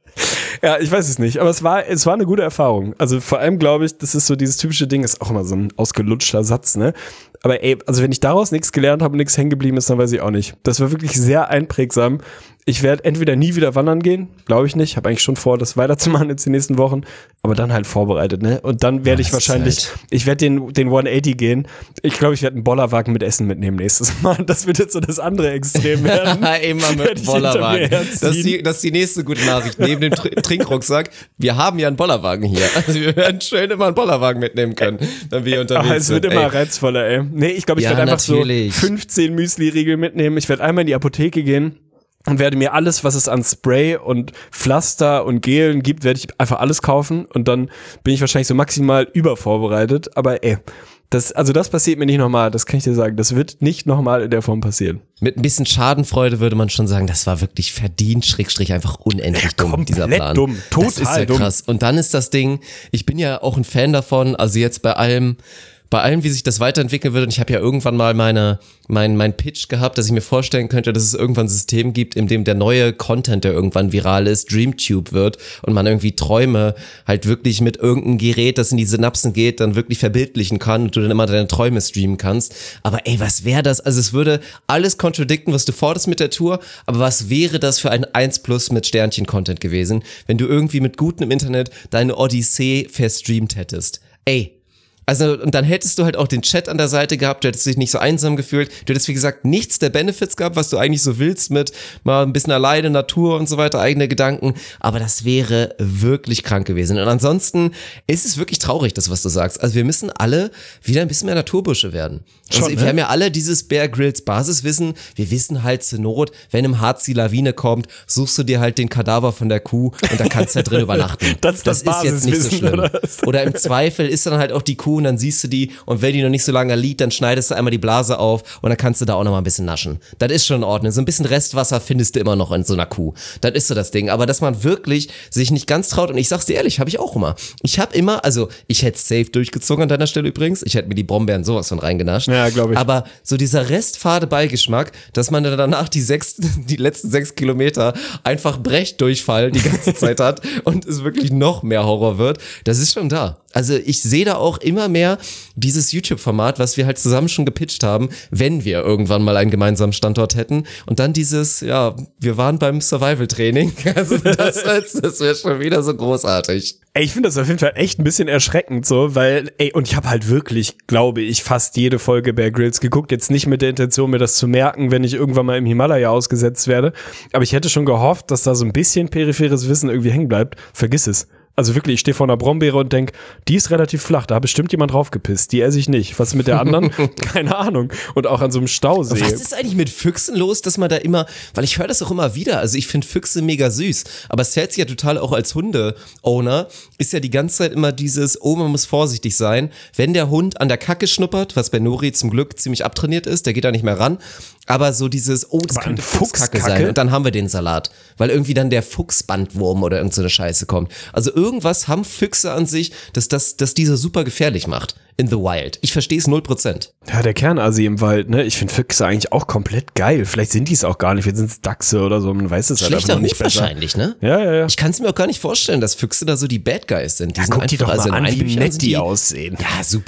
Ja, ich weiß es nicht, aber es war, es war eine gute Erfahrung. Also vor allem glaube ich, das ist so dieses typische Ding, ist auch immer so ein ausgelutschter Satz, ne? Aber ey, also wenn ich daraus nichts gelernt habe und nichts hängen geblieben ist, dann weiß ich auch nicht. Das war wirklich sehr einprägsam. Ich werde entweder nie wieder wandern gehen, glaube ich nicht. Habe eigentlich schon vor, das weiterzumachen jetzt die nächsten Wochen, aber dann halt vorbereitet, ne? Und dann werde ich wahrscheinlich, Zeit. ich werde den den hundertachtzig gehen. Ich glaube, ich werde einen Bollerwagen mit Essen mitnehmen nächstes Mal. Das wird jetzt so das andere Extrem werden. Immer mit dem Bollerwagen. Das ist, die, das ist die nächste gute Nachricht. Neben dem Tr- Trinkrucksack, wir haben ja einen Bollerwagen hier. Also wir werden schön immer einen Bollerwagen mitnehmen können, wenn wir unterwegs sind. Es wird sind, immer ey. reizvoller, ey. Nee, ich glaube, ich ja, werde einfach natürlich. so fünfzehn Müsli-Riegel mitnehmen. Ich werde einmal in die Apotheke gehen und werde mir alles, was es an Spray und Pflaster und Gelen gibt, werde ich einfach alles kaufen und dann bin ich wahrscheinlich so maximal übervorbereitet. Aber ey, das, also das passiert mir nicht nochmal, das kann ich dir sagen. Das wird nicht nochmal in der Form passieren. Mit ein bisschen Schadenfreude würde man schon sagen, das war wirklich verdient, Schrägstrich einfach unendlich ja, dumm, dieser Plan. dumm, total das ist ja dumm. krass. Und dann ist das Ding, ich bin ja auch ein Fan davon, also jetzt bei allem, bei allem, wie sich das weiterentwickeln wird, und ich habe ja irgendwann mal meine, mein, mein Pitch gehabt, dass ich mir vorstellen könnte, dass es irgendwann ein System gibt, in dem der neue Content, der irgendwann viral ist, Dreamtube wird und man irgendwie Träume halt wirklich mit irgendeinem Gerät, das in die Synapsen geht, dann wirklich verbildlichen kann und du dann immer deine Träume streamen kannst. Aber ey, was wäre das? Also es würde alles kontradikten, was du forderst mit der Tour, aber was wäre das für ein eins plus mit Sternchen-Content gewesen, wenn du irgendwie mit gutem Internet deine Odyssee verstreamt hättest? Ey, also, und dann hättest du halt auch den Chat an der Seite gehabt, du hättest dich nicht so einsam gefühlt, du hättest, wie gesagt, nichts der Benefits gehabt, was du eigentlich so willst mit mal ein bisschen alleine, Natur und so weiter, eigene Gedanken, aber das wäre wirklich krank gewesen. Und ansonsten ist es wirklich traurig, das, was du sagst. Also wir müssen alle wieder ein bisschen mehr Naturbursche werden. Also Schon, wir ne? haben ja alle dieses Bear Grylls Basiswissen, wir wissen halt zur Not, wenn im Harz die Lawine kommt, suchst du dir halt den Kadaver von der Kuh und da kannst du halt drin übernachten. Das ist das, das ist jetzt nicht so schlimm. Oder? Oder im Zweifel ist dann halt auch die Kuh und dann siehst du die und wenn die noch nicht so lange liegt, dann schneidest du einmal die Blase auf und dann kannst du da auch noch mal ein bisschen naschen. Das ist schon in Ordnung. So ein bisschen Restwasser findest du immer noch in so einer Kuh. Das ist so das Ding. Aber dass man wirklich sich nicht ganz traut und ich sag's dir ehrlich, habe ich auch immer. Ich habe immer, also ich hätte safe durchgezogen an deiner Stelle übrigens. Ich hätte mir die Brombeeren sowas von reingenascht. Ja, glaube ich. Aber so dieser restfade Beigeschmack, dass man dann danach die sechs, die letzten sechs Kilometer einfach Brechdurchfall die ganze Zeit hat und es wirklich noch mehr Horror wird, das ist schon da. Also ich sehe da auch immer mehr dieses YouTube-Format, was wir halt zusammen schon gepitcht haben, wenn wir irgendwann mal einen gemeinsamen Standort hätten. Und dann dieses, ja, wir waren beim Survival-Training. Also das, das wäre schon wieder so großartig. Ey, ich finde das auf jeden Fall echt ein bisschen erschreckend so, weil, ey, und ich habe halt wirklich, glaube ich, fast jede Folge Bear Grylls geguckt. Jetzt nicht mit der Intention, mir das zu merken, wenn ich irgendwann mal im Himalaya ausgesetzt werde. Aber ich hätte schon gehofft, dass da so ein bisschen peripheres Wissen irgendwie hängen bleibt. Vergiss es. Also wirklich, ich stehe vor einer Brombeere und denk, die ist relativ flach, da hat bestimmt jemand draufgepisst, die esse ich nicht. Was ist mit der anderen? Keine Ahnung. Und auch an so einem Stausee. Was ist eigentlich mit Füchsen los, dass man da immer, weil ich höre das auch immer wieder, also ich finde Füchse mega süß, aber es zählt sich ja total auch als Hunde-Owner, ist ja die ganze Zeit immer dieses, oh, man muss vorsichtig sein, wenn der Hund an der Kacke schnuppert, was bei Nori zum Glück ziemlich abtrainiert ist, der geht da nicht mehr ran, aber so dieses, oh, das aber könnte Fuchskacke sein und dann haben wir den Salat, weil irgendwie dann der Fuchsbandwurm oder irgend so eine Scheiße kommt. Also irgendwas haben Füchse an sich, dass das, dass diese super gefährlich macht in the wild. Ich verstehe es null Prozent. Ja, der Kernasi im Wald, ne? Ich finde Füchse eigentlich auch komplett geil. Vielleicht sind die es auch gar nicht, vielleicht sind es Dachse oder so, man weiß es halt einfach noch nicht besser. Wahrscheinlich, ne? Ja, ja, ja. Ich kann es mir auch gar nicht vorstellen, dass Füchse da so die Bad Guys sind. Die Ja, sind guck die doch einfach, mal also in an, wie Büchern nett sind die aussehen. Ja, super.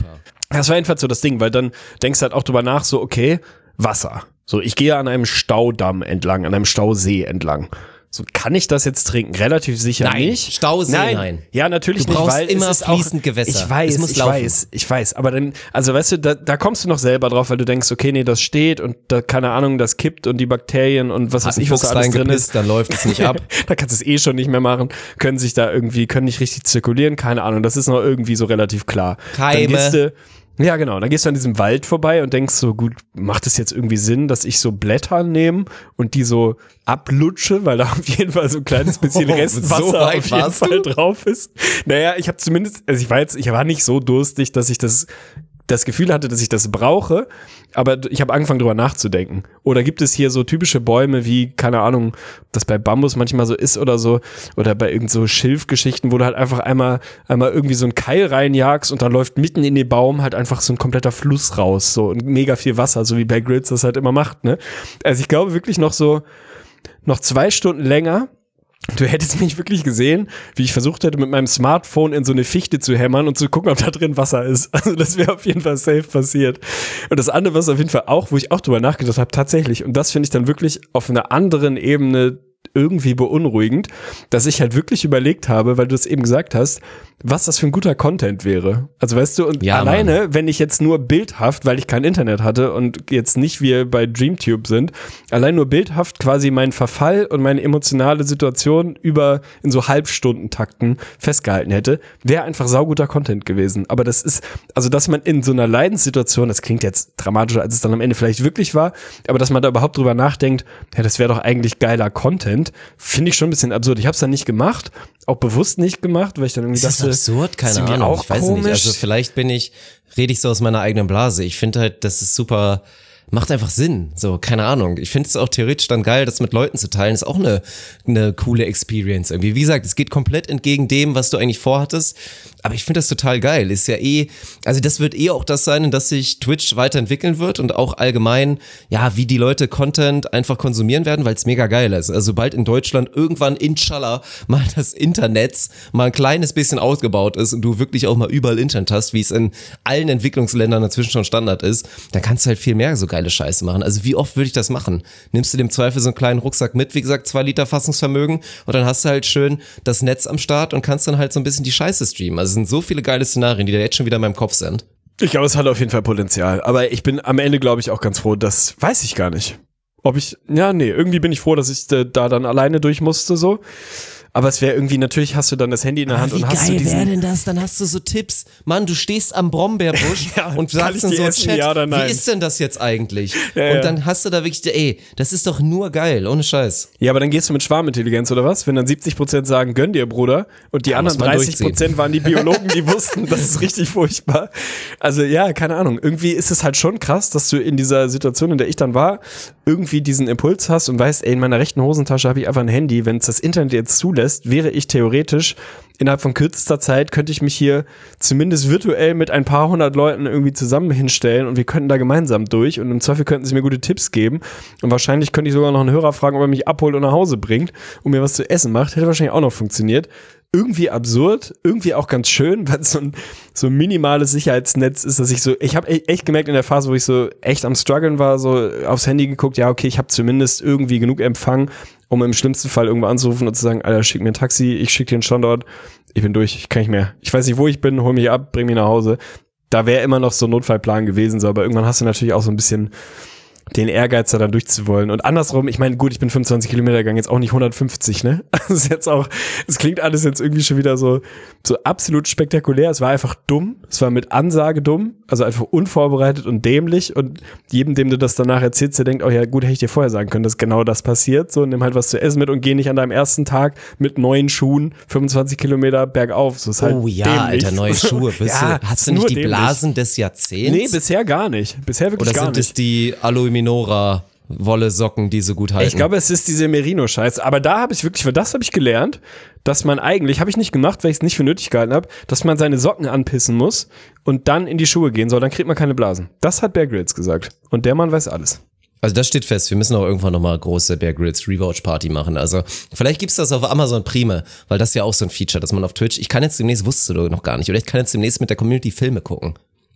Das war jedenfalls so das Ding, weil dann denkst du halt auch drüber nach, so okay, Wasser. So, ich gehe an einem Staudamm entlang, an einem Stausee entlang. So, kann ich das jetzt trinken? Relativ sicher nein, nicht. Stausee, nein. nein. Ja, natürlich du nicht, brauchst weil immer es ist fließend auch, Gewässer. Ich weiß, es muss ich laufen. weiß, ich weiß. Aber dann, also weißt du, da, da kommst du noch selber drauf, weil du denkst, okay, nee, das steht und da, keine Ahnung, das kippt und die Bakterien und was weiß ich, was da alles drin ist. Dann läuft es nicht ab. Da kannst du es eh schon nicht mehr machen. Können sich da irgendwie, können nicht richtig zirkulieren, keine Ahnung. Das ist noch irgendwie so relativ klar. Keime. Dann gehst du, ja, genau. Dann gehst du an diesem Wald vorbei und denkst so, gut, macht es jetzt irgendwie Sinn, dass ich so Blätter nehme und die so ablutsche, weil da auf jeden Fall so ein kleines bisschen Oh, Restwasser so weit auf jeden warst Fall du? drauf ist. Naja, ich habe zumindest, also ich war jetzt, ich war nicht so durstig, dass ich das das Gefühl hatte, dass ich das brauche, aber ich habe angefangen drüber nachzudenken. Oder gibt es hier so typische Bäume wie, keine Ahnung, das bei Bambus manchmal so ist oder so, oder bei irgend so Schilfgeschichten, wo du halt einfach einmal einmal irgendwie so einen Keil reinjagst und dann läuft mitten in den Baum halt einfach so ein kompletter Fluss raus, so und mega viel Wasser, so wie Bear Grylls das halt immer macht, ne? Also ich glaube wirklich noch so noch zwei Stunden länger. Du hättest mich wirklich gesehen, wie ich versucht hätte, mit meinem Smartphone in so eine Fichte zu hämmern und zu gucken, ob da drin Wasser ist. Also das wäre auf jeden Fall safe passiert. Und das andere, was auf jeden Fall auch, wo ich auch drüber nachgedacht habe, tatsächlich, und das finde ich dann wirklich auf einer anderen Ebene irgendwie beunruhigend, dass ich halt wirklich überlegt habe, weil du es eben gesagt hast, was das für ein guter Content wäre. Also weißt du, und ja, alleine, Mann. wenn ich jetzt nur bildhaft, weil ich kein Internet hatte und jetzt nicht wie bei Dreamtube sind, allein nur bildhaft quasi meinen Verfall und meine emotionale Situation über in so Halbstundentakten festgehalten hätte, wäre einfach sauguter Content gewesen. Aber das ist, also dass man in so einer Leidenssituation, das klingt jetzt dramatischer, als es dann am Ende vielleicht wirklich war, aber dass man da überhaupt drüber nachdenkt, ja, das wäre doch eigentlich geiler Content, finde ich schon ein bisschen absurd. Ich habe es dann nicht gemacht, auch bewusst nicht gemacht, weil ich dann irgendwie Ist das dachte, absurd? Keine irgendwie Ahnung, auch ich weiß komisch. nicht. Also vielleicht bin ich, rede ich so aus meiner eigenen Blase. Ich finde halt, das ist super, macht einfach Sinn. So, keine Ahnung. Ich finde es auch theoretisch dann geil, das mit Leuten zu teilen. Ist auch eine, eine coole Experience irgendwie. Wie gesagt, es geht komplett entgegen dem, was du eigentlich vorhattest. Aber ich finde das total geil. Ist ja eh, also das wird eh auch das sein, in das sich Twitch weiterentwickeln wird und auch allgemein, ja, wie die Leute Content einfach konsumieren werden, weil es mega geil ist. Also sobald in Deutschland irgendwann inshallah mal das Internet mal ein kleines bisschen ausgebaut ist und du wirklich auch mal überall Internet hast, wie es in allen Entwicklungsländern inzwischen schon Standard ist, dann kannst du halt viel mehr so geile Scheiße machen. Also wie oft würde ich das machen? Nimmst du dem Zweifel so einen kleinen Rucksack mit, wie gesagt, zwei Liter Fassungsvermögen und dann hast du halt schön das Netz am Start und kannst dann halt so ein bisschen die Scheiße streamen. Also es sind so viele geile Szenarien, die da jetzt schon wieder in meinem Kopf sind. Ich glaube, es hat auf jeden Fall Potenzial. Aber ich bin am Ende, glaube ich, auch ganz froh, das weiß ich gar nicht. Ob ich, ja, nee, irgendwie bin ich froh, dass ich da dann alleine durch musste, so. Aber es wäre irgendwie, natürlich hast du dann das Handy in der Hand und hast du diesen... Wie geil wäre denn das? Dann hast du so Tipps. Mann, du stehst am Brombeerbusch ja, und sagst in so einen Chat, ja wie ist denn das jetzt eigentlich? Ja, und ja. dann hast du da wirklich, ey, das ist doch nur geil, ohne Scheiß. Ja, aber dann gehst du mit Schwarmintelligenz oder was? Wenn dann siebzig Prozent sagen, gönn dir, Bruder, und die ja, anderen dreißig Prozent waren die Biologen, die wussten, das ist richtig furchtbar. Also ja, keine Ahnung. Irgendwie ist es halt schon krass, dass du in dieser Situation, in der ich dann war, irgendwie diesen Impuls hast und weißt, ey, in meiner rechten Hosentasche habe ich einfach ein Handy. Wenn es das Internet jetzt zulässt, wäre ich theoretisch innerhalb von kürzester Zeit, könnte ich mich hier zumindest virtuell mit ein paar hundert Leuten irgendwie zusammen hinstellen und wir könnten da gemeinsam durch und im Zweifel könnten sie mir gute Tipps geben und wahrscheinlich könnte ich sogar noch einen Hörer fragen, ob er mich abholt und nach Hause bringt und mir was zu essen macht. Hätte wahrscheinlich auch noch funktioniert. Irgendwie absurd, irgendwie auch ganz schön, weil es so ein, so ein minimales Sicherheitsnetz ist, dass ich so, ich habe echt gemerkt in der Phase, wo ich so echt am struggeln war, so aufs Handy geguckt, ja okay, ich habe zumindest irgendwie genug Empfang, um im schlimmsten Fall irgendwo anzurufen und zu sagen, Alter, schick mir ein Taxi, ich schick dir einen Standort, ich bin durch, ich kann nicht mehr. Ich weiß nicht, wo ich bin, hol mich ab, bring mich nach Hause. Da wäre immer noch so ein Notfallplan gewesen, so, aber irgendwann hast du natürlich auch so ein bisschen den Ehrgeiz da dann durchzuwollen. Und andersrum, ich meine, gut, ich bin fünfundzwanzig Kilometer gegangen, jetzt auch nicht hundertfünfzig, ne? Das ist jetzt auch, es klingt alles jetzt irgendwie schon wieder so, so absolut spektakulär. Es war einfach dumm. Es war mit Ansage dumm. Also einfach unvorbereitet und dämlich. Und jedem, dem du das danach erzählst, der denkt, oh ja, gut, hätte ich dir vorher sagen können, dass genau das passiert. So, nimm halt was zu essen mit und geh nicht an deinem ersten Tag mit neuen Schuhen fünfundzwanzig Kilometer bergauf. So ist halt oh ja, dämlich. Alter, neue Schuhe. Ja, du, hast du nicht die dämlich. Blasen des Jahrzehnts? Nee, bisher gar nicht. Bisher wirklich Oder gar nicht. Oder sind es die Aluminora Wolle-Socken, die so gut halten? Ich glaube, es ist diese Merino-Scheiße. Aber da habe ich wirklich, weil das habe ich gelernt, dass man eigentlich, habe ich nicht gemacht, weil ich es nicht für nötig gehalten habe, dass man seine Socken anpissen muss und dann in die Schuhe gehen soll. Dann kriegt man keine Blasen. Das hat Bear Grylls gesagt. Und der Mann weiß alles. Also das steht fest, wir müssen auch irgendwann nochmal große Bear Grylls Rewatch Party machen. Also vielleicht gibt's das auf Amazon Prime, weil das ist ja auch so ein Feature, dass man auf Twitch, ich kann jetzt demnächst, wusstest du noch gar nicht, oder ich kann jetzt demnächst mit der Community Filme gucken.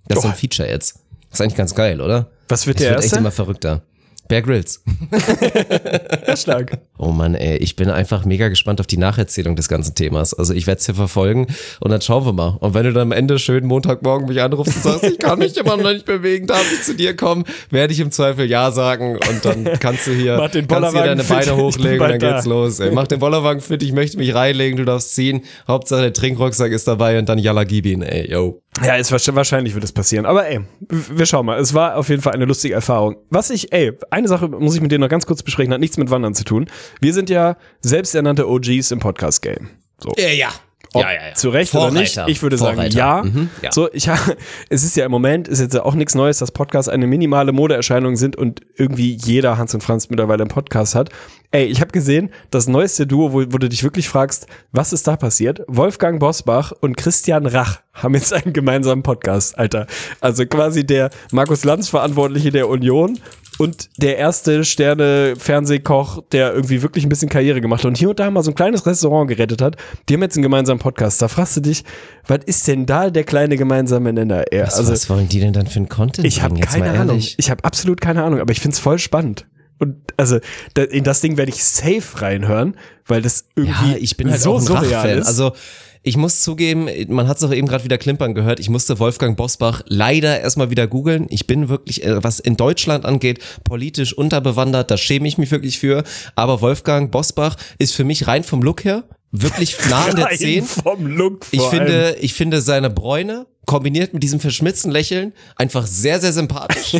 Das ist so Oh. ein Feature jetzt. Das ist eigentlich ganz geil, oder? Was wird das der wird echt erste? immer verrückter. Bear Grylls. Stark. Oh Mann, ey, ich bin einfach mega gespannt auf die Nacherzählung des ganzen Themas. Also ich werde es hier verfolgen und dann schauen wir mal. Und wenn du dann am Ende schön Montagmorgen mich anrufst und sagst, ich kann mich immer noch nicht bewegen, darf ich zu dir kommen, werde ich im Zweifel Ja sagen und dann kannst du hier, Mach den kannst du hier deine Bollerwagen Beine fit, hochlegen und dann ich bin geht's bald da. los. Ey. Mach den Bollerwagen fit, ich möchte mich reinlegen, du darfst ziehen. Hauptsache der Trinkrucksack ist dabei und dann Yalla gib ihn, ey, yo. Ja, ist wahrscheinlich, wahrscheinlich wird es passieren. Aber ey, wir schauen mal. Es war auf jeden Fall eine lustige Erfahrung. Was ich, ey, eine Sache muss ich mit dir noch ganz kurz besprechen, hat nichts mit Wandern zu tun. Wir sind ja selbsternannte O Gs im Podcast-Game. So. Ja, ja. Ob ja, ja, ja. zu Recht oder nicht, Vorreiter. ich würde sagen Vorreiter. ja. Mhm, ja. So, ich ha- es ist ja im Moment, ist jetzt ja auch nichts Neues, dass Podcasts eine minimale Modeerscheinung sind und irgendwie jeder Hans und Franz mittlerweile einen Podcast hat. Ey, ich habe gesehen, das neueste Duo, wo, wo du dich wirklich fragst, was ist da passiert? Wolfgang Bosbach und Christian Rach haben jetzt einen gemeinsamen Podcast, Alter. Also quasi der Markus Lanz Verantwortliche der Union und der erste Sterne-Fernsehkoch, der irgendwie wirklich ein bisschen Karriere gemacht hat und hier und da mal so ein kleines Restaurant gerettet hat, die haben jetzt einen gemeinsamen Podcast. Da fragst du dich, was ist denn da der kleine gemeinsame Nenner? Ey, Was, also, was wollen die denn dann für ein Content ich habe bringen? Jetzt keine mal Ahnung. ehrlich. Ich habe absolut keine Ahnung, aber ich find's voll spannend. Und also da, in das Ding werde ich safe reinhören, weil das irgendwie Ja, ich bin halt so auch ein surreal Rach-Fan. ist. Also ich muss zugeben, man hat es auch eben gerade wieder klimpern gehört, ich musste Wolfgang Bosbach leider erstmal wieder googeln. Ich bin wirklich, äh, was in Deutschland angeht, politisch unterbewandert, da schäme ich mich wirklich für. Aber Wolfgang Bosbach ist für mich rein vom Look her wirklich nah an der Rein zehn. vom Look vor Ich allem. finde, ich finde seine Bräune kombiniert mit diesem verschmitzten Lächeln einfach sehr, sehr sympathisch.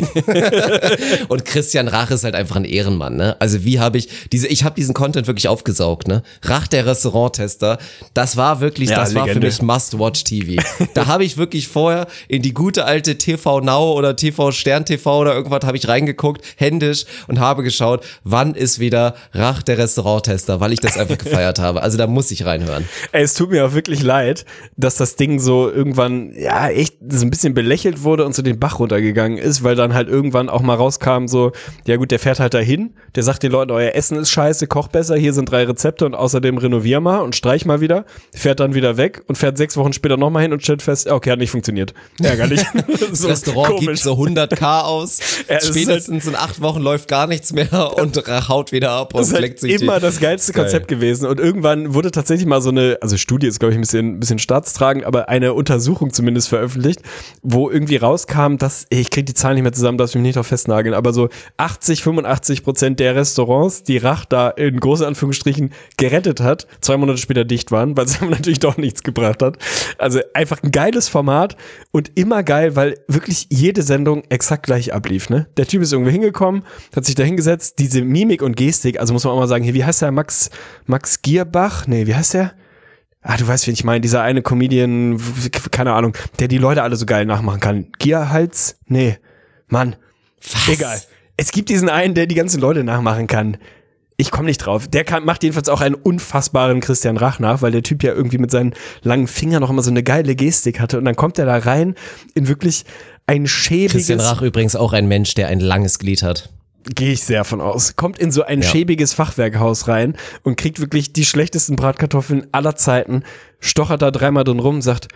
Und Christian Rach ist halt einfach ein Ehrenmann, ne? Also wie habe ich diese, ich habe diesen Content wirklich aufgesaugt, ne? Rach, der Restauranttester, das war wirklich, Ja, das war für Legende. mich Must-Watch-T V. Da habe ich wirklich vorher in die gute alte T V Now oder T V Stern T V oder irgendwas habe ich reingeguckt, händisch und habe geschaut, wann ist wieder Rach, der Restauranttester, weil ich das einfach gefeiert habe. Also da muss ich reinhören. Ey, es tut mir auch wirklich leid, dass das Ding so irgendwann, ja, echt so ein bisschen belächelt wurde und so den Bach runtergegangen ist, weil dann halt irgendwann auch mal rauskam so, ja gut, der fährt halt dahin, der sagt den Leuten, euer Essen ist scheiße, koch besser, hier sind drei Rezepte und außerdem renovier mal und streich mal wieder, fährt dann wieder weg und fährt sechs Wochen später nochmal hin und stellt fest, okay, hat nicht funktioniert. Ärgerlich. Das so Restaurant gibt so hundert K aus, Ja, es ist spätestens in acht Wochen läuft gar nichts mehr und Rach haut wieder ab und Das ist halt leckt sich immer die. das geilste Geil. Konzept gewesen. Und irgendwann wurde tatsächlich mal so eine, also Studie ist, glaube ich, ein bisschen, ein bisschen staatstragend, aber eine Untersuchung zumindest veröffentlicht, wo irgendwie rauskam, dass, ich kriege die Zahlen nicht mehr zusammen, darf ich mich nicht drauf festnageln, aber so achtzig, fünfundachtzig Prozent der Restaurants, die Rach da in große Anführungsstrichen gerettet hat, zwei Monate später dicht waren, weil es aber natürlich doch nichts gebracht hat. Also einfach ein geiles Format und immer geil, weil wirklich jede Sendung exakt gleich ablief, ne? Der Typ ist irgendwo hingekommen, hat sich da hingesetzt, diese Mimik und Gestik, also muss man auch mal sagen, hier, wie heißt der, Max, Max Gierbach? Nee, wie heißt der? Ah, du weißt, wen ich meine, dieser eine Comedian, keine Ahnung, der die Leute alle so geil nachmachen kann. Gierhals? Nee, Mann. Was? Egal. Es gibt diesen einen, der die ganzen Leute nachmachen kann. Ich komme nicht drauf. Der kann, macht jedenfalls auch einen unfassbaren Christian Rach nach, weil der Typ ja irgendwie mit seinen langen Fingern noch immer so eine geile Gestik hatte. Und dann kommt er da rein in wirklich ein schäbiges... Christian Rach übrigens auch ein Mensch, der ein langes Glied hat. Gehe ich sehr von aus. Kommt in so ein Ja. schäbiges Fachwerkhaus rein und kriegt wirklich die schlechtesten Bratkartoffeln aller Zeiten, stochert da dreimal drin rum, sagt,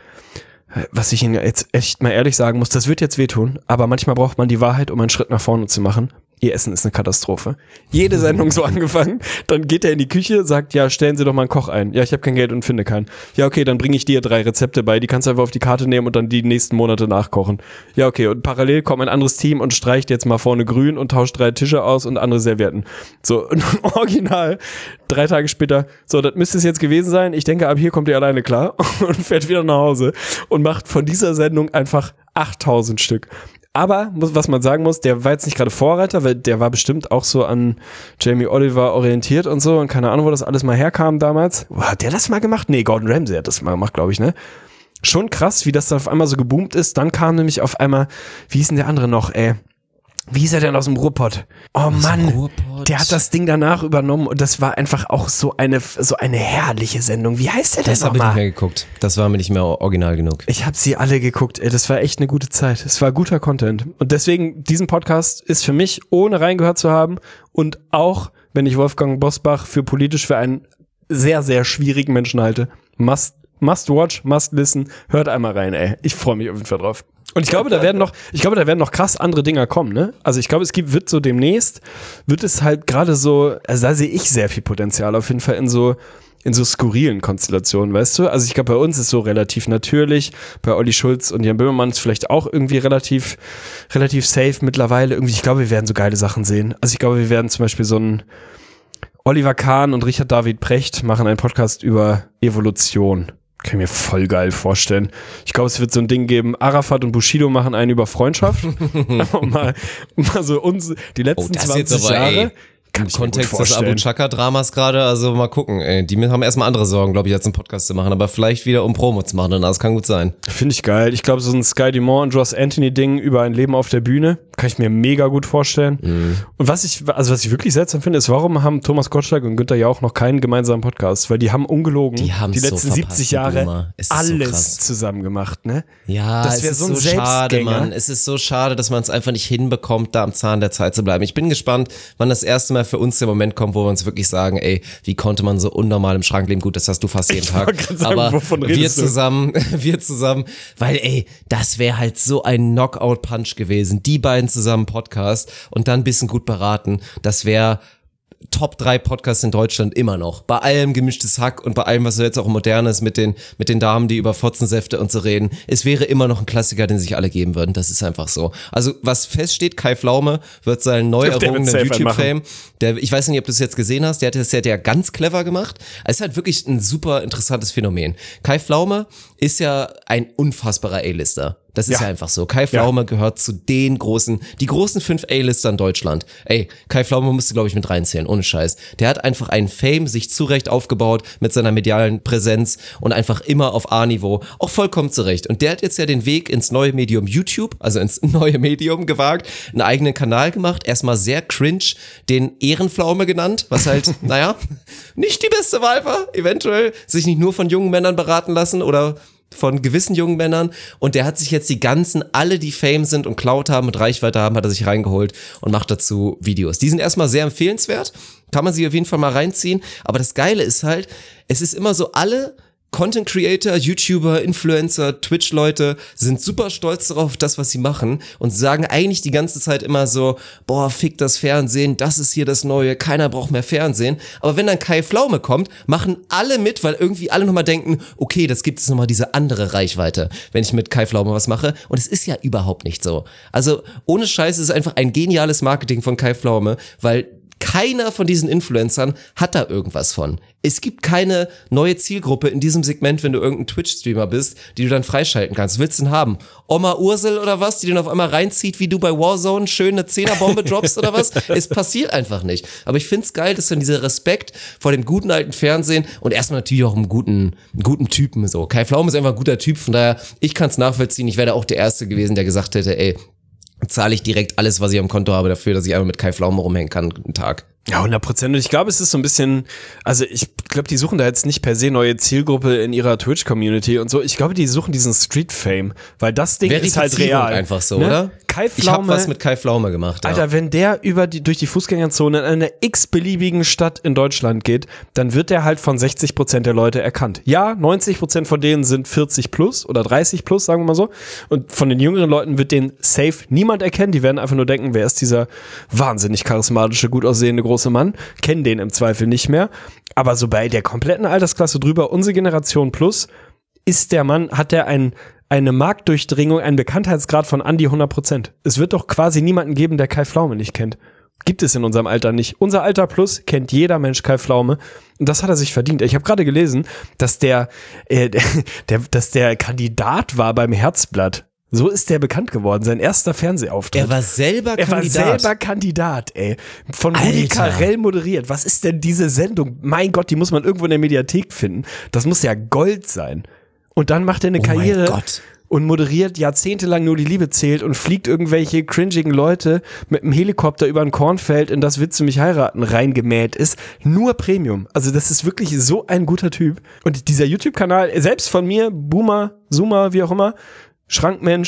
was ich Ihnen jetzt echt mal ehrlich sagen muss, das wird jetzt wehtun, aber manchmal braucht man die Wahrheit, um einen Schritt nach vorne zu machen. Ihr Essen ist eine Katastrophe. Jede Sendung so angefangen, dann geht er in die Küche, sagt, ja, stellen Sie doch mal einen Koch ein. Ja, ich habe kein Geld und finde keinen. Ja, okay, dann bringe ich dir drei Rezepte bei, die kannst du einfach auf die Karte nehmen und dann die nächsten Monate nachkochen. Ja, okay, und parallel kommt ein anderes Team und streicht jetzt mal vorne grün und tauscht drei Tische aus und andere Servietten. So, und original, drei Tage später, so, das müsste es jetzt gewesen sein. Ich denke, ab hier kommt ihr alleine klar und fährt wieder nach Hause und macht von dieser Sendung einfach achttausend Stück. Aber, muss, was man sagen muss, der war jetzt nicht gerade Vorreiter, weil der war bestimmt auch so an Jamie Oliver orientiert und so und keine Ahnung, wo das alles mal herkam damals. Boah, hat der das mal gemacht? Nee, Gordon Ramsay hat das mal gemacht, glaube ich, ne? Schon krass, wie das dann auf einmal so geboomt ist. Dann kam nämlich auf einmal, wie hieß denn der andere noch, ey? Wie hieß er denn aus dem Ruhrpott? Oh Mann, Ruhrpott? der hat das Ding danach übernommen und das war einfach auch so eine so eine herrliche Sendung. Wie heißt der denn Das habe ich nicht nochmal? mehr geguckt. Das war mir nicht mehr original genug. Ich habe sie alle geguckt. Ey, das war echt eine gute Zeit. Es war guter Content. Und deswegen, diesen Podcast ist für mich, ohne reingehört zu haben und auch, wenn ich Wolfgang Bosbach für politisch für einen sehr, sehr schwierigen Menschen halte, must Must watch, must listen. Hört einmal rein, ey. Ich freue mich auf jeden Fall drauf. Und ich glaube, da werden noch, ich glaube, da werden noch krass andere Dinger kommen, ne? Also ich glaube, es gibt, wird so demnächst, wird es halt gerade so, also da sehe ich sehr viel Potenzial auf jeden Fall in so, in so skurrilen Konstellationen, weißt du? Also ich glaube, bei uns ist so relativ natürlich, bei Olli Schulz und Jan Böhmermann ist vielleicht auch irgendwie relativ, relativ safe mittlerweile. Irgendwie, ich glaube, wir werden so geile Sachen sehen. Also ich glaube, wir werden zum Beispiel so ein Oliver Kahn und Richard David Precht machen einen Podcast über Evolution. Kann ich mir voll geil vorstellen. Ich glaube, es wird so ein Ding geben, Arafat und Bushido machen einen über Freundschaft. mal, mal so uns, die letzten oh, zwanzig aber, Jahre. Ey. Im Kontext des Abu Chaka-Dramas gerade, also mal gucken, ey. Die haben erstmal andere Sorgen, glaube ich, als einen Podcast zu machen, aber vielleicht wieder um Promo zu machen, das kann gut sein. Finde ich geil. Ich glaube, so ein Sky Dumont und Joss Anthony-Ding über ein Leben auf der Bühne, kann ich mir mega gut vorstellen. Mhm. Und was ich, also was ich wirklich seltsam finde, ist, warum haben Thomas Gottschalk und Günther Jauch noch keinen gemeinsamen Podcast? Weil die haben ungelogen die, die letzten so siebzig Jahre alles so zusammen gemacht, ne? Ja, das wäre so ein so schade, Mann. Es ist so schade, dass man es einfach nicht hinbekommt, da am Zahn der Zeit zu bleiben. Ich bin gespannt, wann das erste Mal für uns der Moment kommt, wo wir uns wirklich sagen, ey, wie konnte man so unnormal im Schrank leben? Gut, das hast du fast jeden Tag. Sagen, aber wir zusammen, wir zusammen, weil ey, das wäre halt so ein Knockout-Punch gewesen. Die beiden zusammen Podcast und dann ein bisschen gut beraten. Das wäre Top drei Podcasts in Deutschland immer noch. Bei allem gemischtes Hack und bei allem, was jetzt auch modern ist mit den, mit den Damen, die über Fotzensäfte und so reden. Es wäre immer noch ein Klassiker, den sich alle geben würden. Das ist einfach so. Also, was feststeht, Kai Pflaume wird seinen neu errungenen YouTube-Fame, der, ich weiß nicht, ob du es jetzt gesehen hast, der hat das ja ganz clever gemacht. Es ist halt wirklich ein super interessantes Phänomen. Kai Pflaume ist ja ein unfassbarer A-Lister. Das ist ja. ja einfach so. Kai Pflaume ja. gehört zu den großen, die großen fünf A-Lister in Deutschland. Ey, Kai Pflaume musste, glaube ich, mit reinzählen, ohne Scheiß. Der hat einfach einen Fame sich zurecht aufgebaut mit seiner medialen Präsenz und einfach immer auf A-Niveau, auch vollkommen zurecht. Und der hat jetzt ja den Weg ins neue Medium YouTube, also ins neue Medium gewagt, einen eigenen Kanal gemacht, erstmal sehr cringe, den Ehrenpflaume genannt, was halt, naja, nicht die beste Wahl war, eventuell, sich nicht nur von jungen Männern beraten lassen oder von gewissen jungen Männern, und der hat sich jetzt die ganzen, alle die Fame sind und Clout haben und Reichweite haben, hat er sich reingeholt und macht dazu Videos. Die sind erstmal sehr empfehlenswert, kann man sich auf jeden Fall mal reinziehen, aber das Geile ist halt, es ist immer so, alle Content Creator, YouTuber, Influencer, Twitch-Leute sind super stolz darauf, das, was sie machen, und sagen eigentlich die ganze Zeit immer so, boah, fick das Fernsehen, das ist hier das Neue, keiner braucht mehr Fernsehen. Aber wenn dann Kai Pflaume kommt, machen alle mit, weil irgendwie alle nochmal denken, okay, das gibt es nochmal diese andere Reichweite, wenn ich mit Kai Pflaume was mache. Und es ist ja überhaupt nicht so. Also ohne Scheiß ist es einfach ein geniales Marketing von Kai Pflaume, weil keiner von diesen Influencern hat da irgendwas von. Es gibt keine neue Zielgruppe in diesem Segment, wenn du irgendein Twitch-Streamer bist, die du dann freischalten kannst. Willst du denn haben? Oma Ursel oder was, die dann auf einmal reinzieht, wie du bei Warzone schön eine Zehnerbombe droppst oder was? Es passiert einfach nicht. Aber ich find's geil, dass dann dieser Respekt vor dem guten alten Fernsehen und erstmal natürlich auch einem guten, einen guten Typen so. Kai Pflaume ist einfach ein guter Typ, von daher, ich kann's nachvollziehen. Ich wäre auch der Erste gewesen, der gesagt hätte, ey, zahle ich direkt alles, was ich am Konto habe, dafür, dass ich einfach mit Kai Pflaume rumhängen kann, einen Tag. Ja, hundert Prozent. Und ich glaube, es ist so ein bisschen, also ich glaube, die suchen da jetzt nicht per se neue Zielgruppe in ihrer Twitch-Community und so. Ich glaube, die suchen diesen Street-Fame, weil das Ding ist halt real. Einfach so, ne? Oder? Kai Pflaume, ich hab was mit Kai Pflaume gemacht. Ja. Alter, wenn der über die, durch die Fußgängerzone in einer x-beliebigen Stadt in Deutschland geht, dann wird der halt von sechzig Prozent der Leute erkannt. Ja, neunzig Prozent von denen sind vierzig plus oder dreißig plus, sagen wir mal so. Und von den jüngeren Leuten wird den safe niemand erkennen. Die werden einfach nur denken, wer ist dieser wahnsinnig charismatische, gut aussehende große Mann? Kennen den im Zweifel nicht mehr. Aber so bei der kompletten Altersklasse drüber, unsere Generation plus, ist der Mann, hat der ein eine Marktdurchdringung, einen Bekanntheitsgrad von an die hundert Prozent. Es wird doch quasi niemanden geben, der Kai Pflaume nicht kennt. Gibt es in unserem Alter nicht. Unser Alter plus kennt jeder Mensch Kai Pflaume. Und das hat er sich verdient. Ich habe gerade gelesen, dass der, äh, der, dass der Kandidat war beim Herzblatt. So ist der bekannt geworden, sein erster Fernsehauftritt. Er war selber er Kandidat. Er war selber Kandidat, ey. Von Rudi Carrell moderiert. Was ist denn diese Sendung? Mein Gott, die muss man irgendwo in der Mediathek finden. Das muss ja Gold sein. Und dann macht er eine oh Karriere und moderiert jahrzehntelang Nur die Liebe zählt und fliegt irgendwelche cringigen Leute mit einem Helikopter über ein Kornfeld, in das Willst du mich heiraten reingemäht ist. Nur Premium. Also das ist wirklich so ein guter Typ. Und dieser YouTube-Kanal, selbst von mir, Boomer, Zoomer, wie auch immer, Schrankmensch,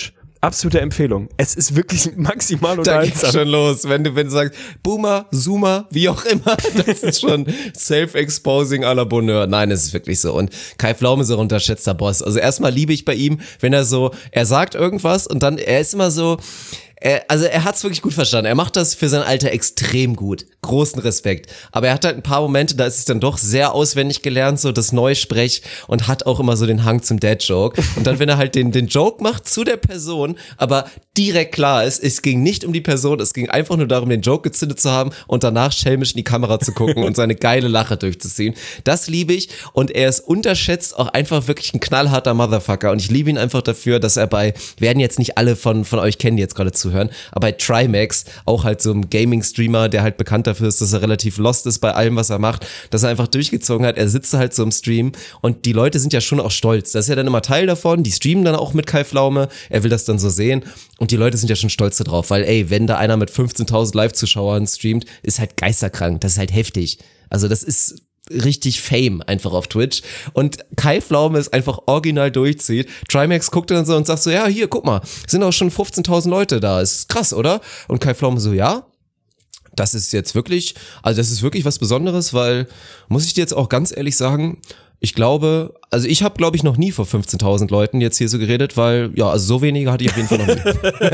absolute Empfehlung. Es ist wirklich maximal Da unterhaltsam. geht's schon los, wenn du, wenn du sagst, Boomer, Zoomer, wie auch immer, das ist schon Self-Exposing à la Bonheur. Nein, es ist wirklich so. Und Kai Pflaume ist ein unterschätzter Boss. Also erstmal liebe ich bei ihm, wenn er so, er sagt irgendwas und dann, er ist immer so, Er, also er hat's wirklich gut verstanden. Er macht das für sein Alter extrem gut. Großen Respekt. Aber er hat halt ein paar Momente, da ist es dann doch sehr auswendig gelernt, so das Neusprech und hat auch immer so den Hang zum Dad-Joke. Und dann, wenn er halt den, den Joke macht zu der Person, aber direkt klar ist, es ging nicht um die Person, es ging einfach nur darum, den Joke gezündet zu haben und danach schelmisch in die Kamera zu gucken und seine geile Lache durchzuziehen. Das liebe ich und er ist unterschätzt auch einfach wirklich ein knallharter Motherfucker und ich liebe ihn einfach dafür, dass er bei, werden jetzt nicht alle von, von euch kennen, die jetzt gerade zuhören, aber bei Trimax, auch halt so ein Gaming-Streamer, der halt bekannt dafür ist, dass er relativ lost ist bei allem, was er macht, dass er einfach durchgezogen hat, er sitzt halt so im Stream und die Leute sind ja schon auch stolz, das ist ja dann immer Teil davon, die streamen dann auch mit Kai Pflaume, er will das dann so sehen und die Leute sind ja schon stolz darauf, weil ey, wenn da einer mit fünfzehntausend Live-Zuschauern streamt, ist halt geisterkrank, das ist halt heftig, also das ist richtig Fame einfach auf Twitch und Kai Pflaume ist einfach original durchzieht. Trimax guckt dann so und sagt so, ja hier, guck mal, sind auch schon fünfzehntausend Leute da, ist krass, oder? Und Kai Pflaume so, ja, das ist jetzt wirklich, also das ist wirklich was Besonderes, weil, muss ich dir jetzt auch ganz ehrlich sagen, ich glaube, also ich habe, glaube ich, noch nie vor fünfzehntausend Leuten jetzt hier so geredet, weil, ja, also so wenige hatte ich auf jeden Fall noch nie.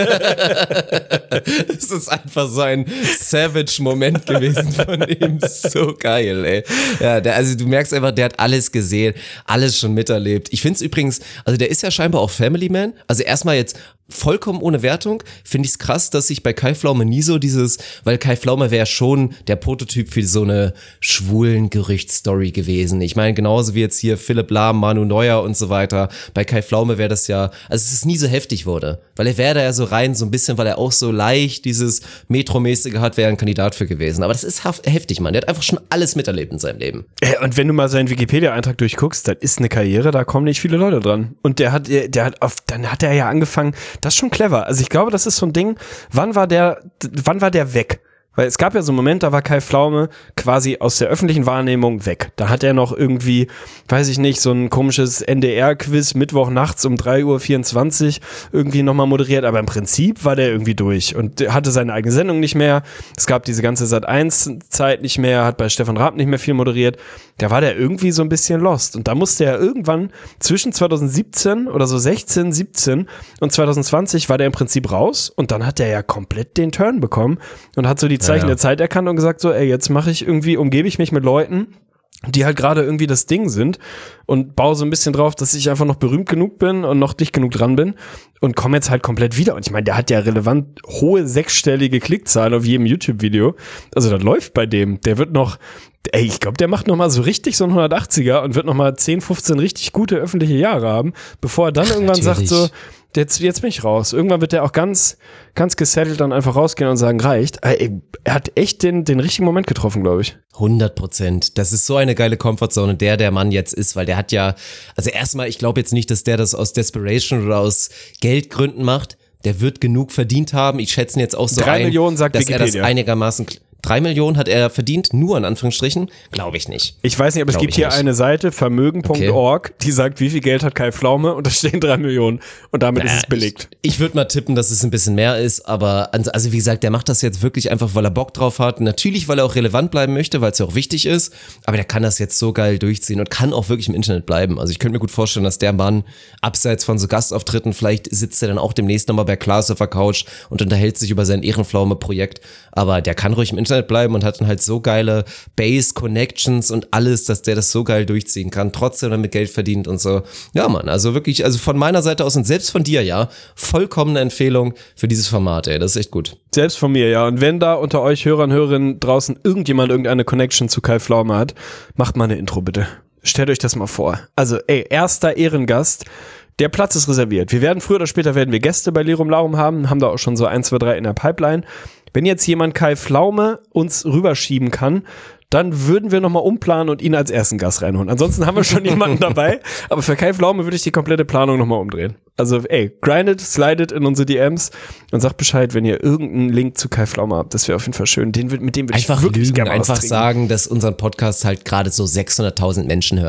Es ist einfach so ein Savage-Moment gewesen von ihm. So geil, ey. Ja, der, also du merkst einfach, der hat alles gesehen, alles schon miterlebt. Ich finde es übrigens, also der ist ja scheinbar auch Family Man. Also erstmal jetzt vollkommen ohne Wertung, finde ich es krass, dass ich bei Kai Pflaume nie so dieses, weil Kai Pflaume wäre schon der Prototyp für so eine schwulen Gerüchtsstory gewesen. Ich meine, genauso wie jetzt hier Philipp Lahm, Manu Neuer und so weiter. Bei Kai Pflaume wäre das ja, also es ist nie so heftig wurde, weil er wäre da ja so rein, so ein bisschen, weil er auch so leicht dieses Metromäßige hat, wäre ein Kandidat für gewesen. Aber das ist heftig, Mann. Der hat einfach schon alles miterlebt in seinem Leben. Und wenn du mal seinen Wikipedia-Eintrag durchguckst, das ist eine Karriere, da kommen nicht viele Leute dran. Und der hat, der hat auf, dann hat er ja angefangen, das ist schon clever. Also ich glaube, das ist so ein Ding, wann war der, wann war der weg? Weil es gab ja so einen Moment, da war Kai Pflaume quasi aus der öffentlichen Wahrnehmung weg. Da hat er noch irgendwie, weiß ich nicht, so ein komisches N D R-Quiz Mittwoch nachts um drei Uhr vierundzwanzig irgendwie nochmal moderiert. Aber im Prinzip war der irgendwie durch und hatte seine eigene Sendung nicht mehr. Es gab diese ganze Sat eins Zeit nicht mehr, hat bei Stefan Raab nicht mehr viel moderiert. Da war der irgendwie so ein bisschen lost. Und da musste er irgendwann zwischen zwanzig siebzehn oder so sechzehn, siebzehn und zwanzig zwanzig war der im Prinzip raus. Und dann hat er ja komplett den Turn bekommen und hat so die Zeichen ja, ja. der Zeit erkannt und gesagt so, ey, jetzt mache ich irgendwie, umgebe ich mich mit Leuten, die halt gerade irgendwie das Ding sind und baue so ein bisschen drauf, dass ich einfach noch berühmt genug bin und noch dicht genug dran bin und komme jetzt halt komplett wieder. Und ich meine, der hat ja relevant hohe sechsstellige Klickzahlen auf jedem YouTube-Video. Also das läuft bei dem. Der wird noch, ey, ich glaube, der macht noch mal so richtig so ein hundertachtziger und wird noch mal zehn, fünfzehn richtig gute öffentliche Jahre haben, bevor er dann irgendwann Natürlich. sagt so, Jetzt, jetzt bin ich raus. Irgendwann wird der auch ganz, ganz gesettelt dann einfach rausgehen und sagen, reicht. Ey, er hat echt den, den richtigen Moment getroffen, glaube ich. hundert Prozent. Das ist so eine geile Comfortzone, der der Mann jetzt ist, weil der hat ja, also erstmal, ich glaube jetzt nicht, dass der das aus Desperation oder aus Geldgründen macht. Der wird genug verdient haben. Ich schätze ihn jetzt auch so Drei ein, Millionen, sagt dass Wikipedia. er das einigermaßen... Drei Millionen hat er verdient, nur in Anführungsstrichen? Glaube ich nicht. Ich weiß nicht, aber es gibt hier nicht. eine Seite, vermögen punkt org, okay. die sagt, wie viel Geld hat Kai Pflaume und da stehen drei Millionen und damit Na, ist es belegt. Ich, ich würde mal tippen, dass es ein bisschen mehr ist, aber also wie gesagt, der macht das jetzt wirklich einfach, weil er Bock drauf hat. Natürlich, weil er auch relevant bleiben möchte, weil es ja auch wichtig ist, aber der kann das jetzt so geil durchziehen und kann auch wirklich im Internet bleiben. Also ich könnte mir gut vorstellen, dass der Mann abseits von so Gastauftritten, vielleicht sitzt er dann auch demnächst nochmal bei Klaas auf der Couch und unterhält sich über sein Ehrenpflaume-Projekt, aber der kann ruhig im Internet bleiben und hat dann halt so geile Base-Connections und alles, dass der das so geil durchziehen kann, trotzdem damit Geld verdient und so. Ja, Mann, also wirklich, also von meiner Seite aus und selbst von dir, ja, vollkommene Empfehlung für dieses Format, ey, das ist echt gut. Selbst von mir, ja, und wenn da unter euch Hörern, Hörerinnen draußen irgendjemand irgendeine Connection zu Kai Pflaume hat, macht mal eine Intro, bitte. Stellt euch das mal vor. Also, ey, erster Ehrengast, der Platz ist reserviert. Wir werden früher oder später werden wir Gäste bei Lirum Larum haben, haben da auch schon so ein, zwei, drei in der Pipeline. Wenn jetzt jemand Kai Pflaume uns rüberschieben kann, dann würden wir nochmal umplanen und ihn als ersten Gast reinholen. Ansonsten haben wir schon jemanden dabei, aber für Kai Pflaume würde ich die komplette Planung nochmal umdrehen. Also ey, grindet, slidet in unsere D Ms und sagt Bescheid, wenn ihr irgendeinen Link zu Kai Pflaume habt. Das wäre auf jeden Fall schön. Den, mit dem würde ich einfach wirklich lügen, gerne einfach sagen, dass unseren Podcast halt gerade so sechshunderttausend Menschen hören.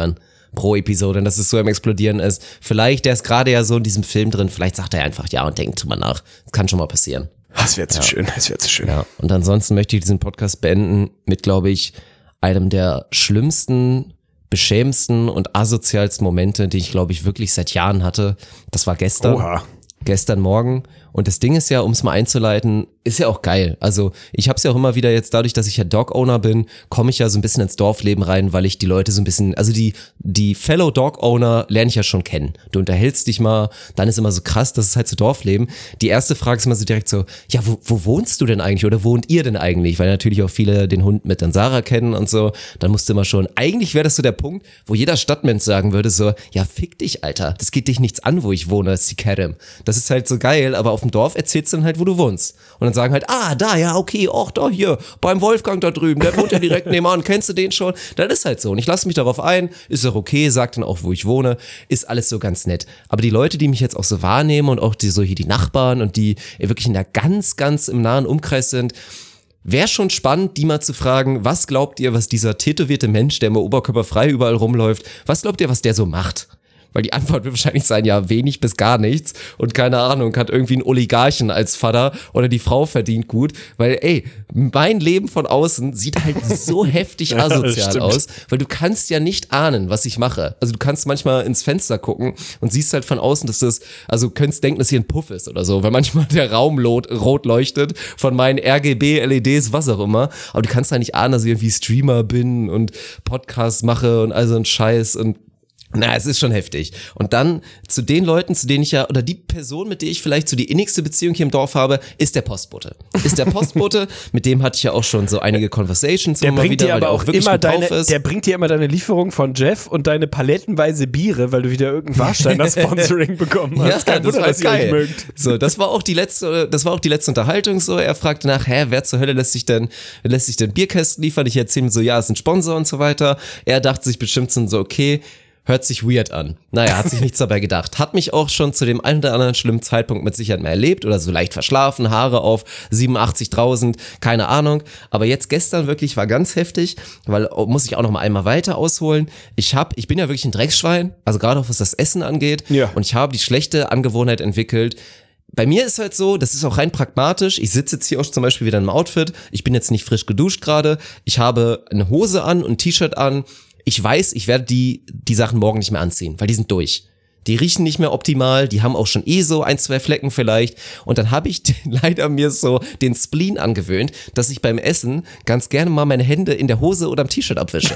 pro Episode und dass es so am Explodieren ist. Vielleicht, der ist gerade ja so in diesem Film drin, vielleicht sagt er einfach ja und denkt drüber nach. Das kann schon mal passieren. Das wäre zu ja. schön, das wäre zu schön. Ja. Und ansonsten möchte ich diesen Podcast beenden mit, glaube ich, einem der schlimmsten, beschämendsten und asozialsten Momente, die ich, glaube ich, wirklich seit Jahren hatte. Das war gestern. Oha. Gestern Morgen. Und das Ding ist ja, um es mal einzuleiten, ist ja auch geil. Also ich habe es ja auch immer wieder jetzt, dadurch, dass ich ja Dog-Owner bin, komme ich ja so ein bisschen ins Dorfleben rein, weil ich die Leute so ein bisschen, also die die Fellow Dog-Owner lerne ich ja schon kennen. Du unterhältst dich mal, dann ist immer so krass, das ist halt so Dorfleben. Die erste Frage ist immer so direkt so, ja, wo, wo wohnst du denn eigentlich oder wohnt ihr denn eigentlich? Weil natürlich auch viele den Hund mit dann Sarah kennen und so. Dann musst du immer schon, eigentlich wäre das so der Punkt, wo jeder Stadtmensch sagen würde so, ja, fick dich, Alter. Das geht dich nichts an, wo ich wohne, das ist die Kerem. Das ist halt so geil, aber auf dem Dorf erzählst du dann halt, wo du wohnst. Und dann sagen halt, ah, da, ja, okay, ach, da, hier, beim Wolfgang da drüben, der wohnt ja direkt nebenan, kennst du den schon? Das ist halt so. Und ich lasse mich darauf ein, ist auch okay, sag dann auch, wo ich wohne, ist alles so ganz nett. Aber die Leute, die mich jetzt auch so wahrnehmen und auch die so hier die Nachbarn und die wirklich in der ganz, ganz im nahen Umkreis sind, wäre schon spannend, die mal zu fragen, was glaubt ihr, was dieser tätowierte Mensch, der immer oberkörperfrei überall rumläuft, was glaubt ihr, was der so macht? Weil die Antwort wird wahrscheinlich sein, ja, wenig bis gar nichts und keine Ahnung, hat irgendwie einen Oligarchen als Vater oder die Frau verdient gut, weil ey, mein Leben von außen sieht halt so heftig asozial ja, aus, weil du kannst ja nicht ahnen, was ich mache. Also du kannst manchmal ins Fenster gucken und siehst halt von außen, dass das, also du könntest denken, dass hier ein Puff ist oder so, weil manchmal der Raum rot leuchtet von meinen R G B, L E Ds, was auch immer, aber du kannst halt nicht ahnen, dass ich irgendwie Streamer bin und Podcasts mache und all so ein Scheiß und na, es ist schon heftig. Und dann zu den Leuten, zu denen ich ja, oder die Person, mit der ich vielleicht so die innigste Beziehung hier im Dorf habe, ist der Postbote. Ist der Postbote, mit dem hatte ich ja auch schon so einige Conversations der immer bringt wieder, dir aber weil auch wirklich immer gut drauf deine, ist. der bringt dir immer deine Lieferung von Jeff und deine palettenweise Biere, weil du wieder irgendein Warsteiner Sponsoring bekommen hast. Ja, Kein das Wunder, war dass ihr euch geil. mögt. So, das war auch die letzte, das war auch die letzte Unterhaltung so. Er fragte nach, hä, wer zur Hölle lässt sich denn, lässt sich denn Bierkästen liefern? Ich erzähle ihm so, ja, ist ein Sponsor und so weiter. Er dachte sich bestimmt so, okay, hört sich weird an. Naja, hat sich nichts dabei gedacht. Hat mich auch schon zu dem einen oder anderen schlimmen Zeitpunkt mit Sicherheit mal erlebt oder so leicht verschlafen, Haare auf siebenundachtzigtausend, keine Ahnung. Aber jetzt gestern wirklich war ganz heftig, weil muss ich auch noch mal einmal weiter ausholen. Ich hab, ich bin ja wirklich ein Drecksschwein, also gerade auch was das Essen angeht. Ja. Und ich habe die schlechte Angewohnheit entwickelt. Bei mir ist halt so, das ist auch rein pragmatisch, ich sitze jetzt hier auch zum Beispiel wieder im Outfit, ich bin jetzt nicht frisch geduscht gerade, ich habe eine Hose an und ein T-Shirt an. Ich weiß, ich werde die, die Sachen morgen nicht mehr anziehen, weil die sind durch. Die riechen nicht mehr optimal, die haben auch schon eh so ein, zwei Flecken vielleicht. Und dann habe ich leider mir so den Spleen angewöhnt, dass ich beim Essen ganz gerne mal meine Hände in der Hose oder am T-Shirt abwische.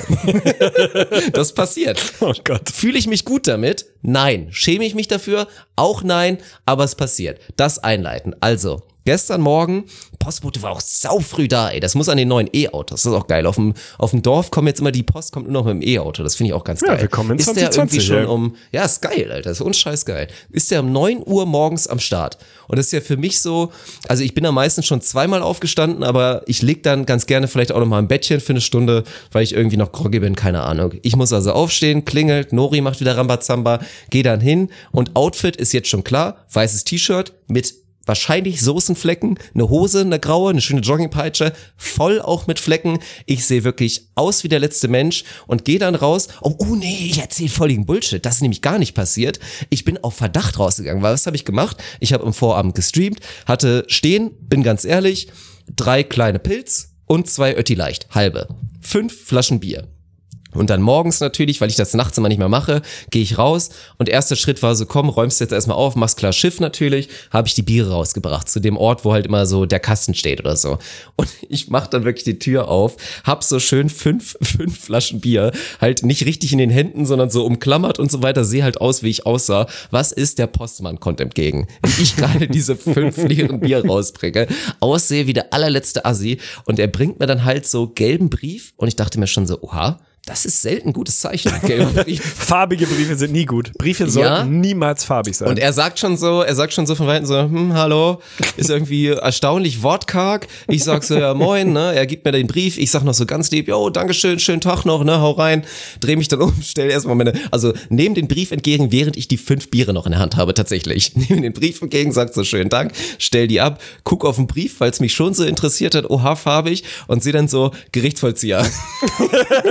Das passiert. Oh Gott. Fühle ich mich gut damit? Nein. Schäme ich mich dafür? Auch nein, aber es passiert. Das einleiten. Also, gestern Morgen, Postbote war auch saufrüh da, ey. Das muss an den neuen E-Autos. Das ist auch geil. Auf dem, auf dem Dorf kommt jetzt immer die Post, kommt nur noch mit dem E-Auto. Das finde ich auch ganz Ja, geil. wir kommen in ist der zwanzig zwanzig, irgendwie schon ja. um, ja, ist geil, Alter. Das ist unscheiß geil. Ist der um neun Uhr morgens am Start. Und das ist ja für mich so, also ich bin da meistens schon zweimal aufgestanden, aber ich leg dann ganz gerne vielleicht auch noch mal im Bettchen für eine Stunde, weil ich irgendwie noch groggy bin, keine Ahnung. Ich muss also aufstehen, klingelt, Nori macht wieder Rambazamba, geh dann hin und Outfit ist jetzt schon klar, weißes T-Shirt mit wahrscheinlich Soßenflecken, eine Hose, eine graue, eine schöne Joggingpeitsche, voll auch mit Flecken. Ich sehe wirklich aus wie der letzte Mensch und gehe dann raus. Oh, oh nee, ich erzähle völligen Bullshit. Das ist nämlich gar nicht passiert. Ich bin auf Verdacht rausgegangen. Weil was habe ich gemacht? Ich habe am Vorabend gestreamt, hatte stehen, bin ganz ehrlich, drei kleine Pilz und zwei Ötti leicht, halbe. Fünf Flaschen Bier. Und dann morgens natürlich, weil ich das nachts immer nicht mehr mache, gehe ich raus und erster Schritt war so, komm, räumst jetzt erstmal auf, machst klar Schiff natürlich, habe ich die Biere rausgebracht zu dem Ort, wo halt immer so der Kasten steht oder so. Und ich mach dann wirklich die Tür auf, hab so schön fünf, fünf Flaschen Bier, halt nicht richtig in den Händen, sondern so umklammert und so weiter, sehe halt aus, wie ich aussah. Was ist, der Postmann kommt entgegen, wie ich gerade diese fünf leeren Bier rausbringe, aussehe wie der allerletzte Assi und er bringt mir dann halt so gelben Brief und ich dachte mir schon so, oha, das ist selten ein gutes Zeichen. Farbige Briefe sind nie gut. Briefe sollten Ja. niemals farbig sein. Und er sagt schon so, er sagt schon so von Weitem so, hm, hallo, ist irgendwie erstaunlich wortkarg. Ich sag so, ja moin, ne, er gibt mir den Brief, ich sag noch so ganz lieb, jo, dankeschön, schönen Tag noch, ne, hau rein, dreh mich dann um, stell erstmal meine, also nehme den Brief entgegen, während ich die fünf Biere noch in der Hand habe, tatsächlich. Nehme den Brief entgegen, sag so, schönen Dank, stell die ab, guck auf den Brief, weil es mich schon so interessiert hat, oha, farbig, und sehe dann so, Gerichtsvollzieher.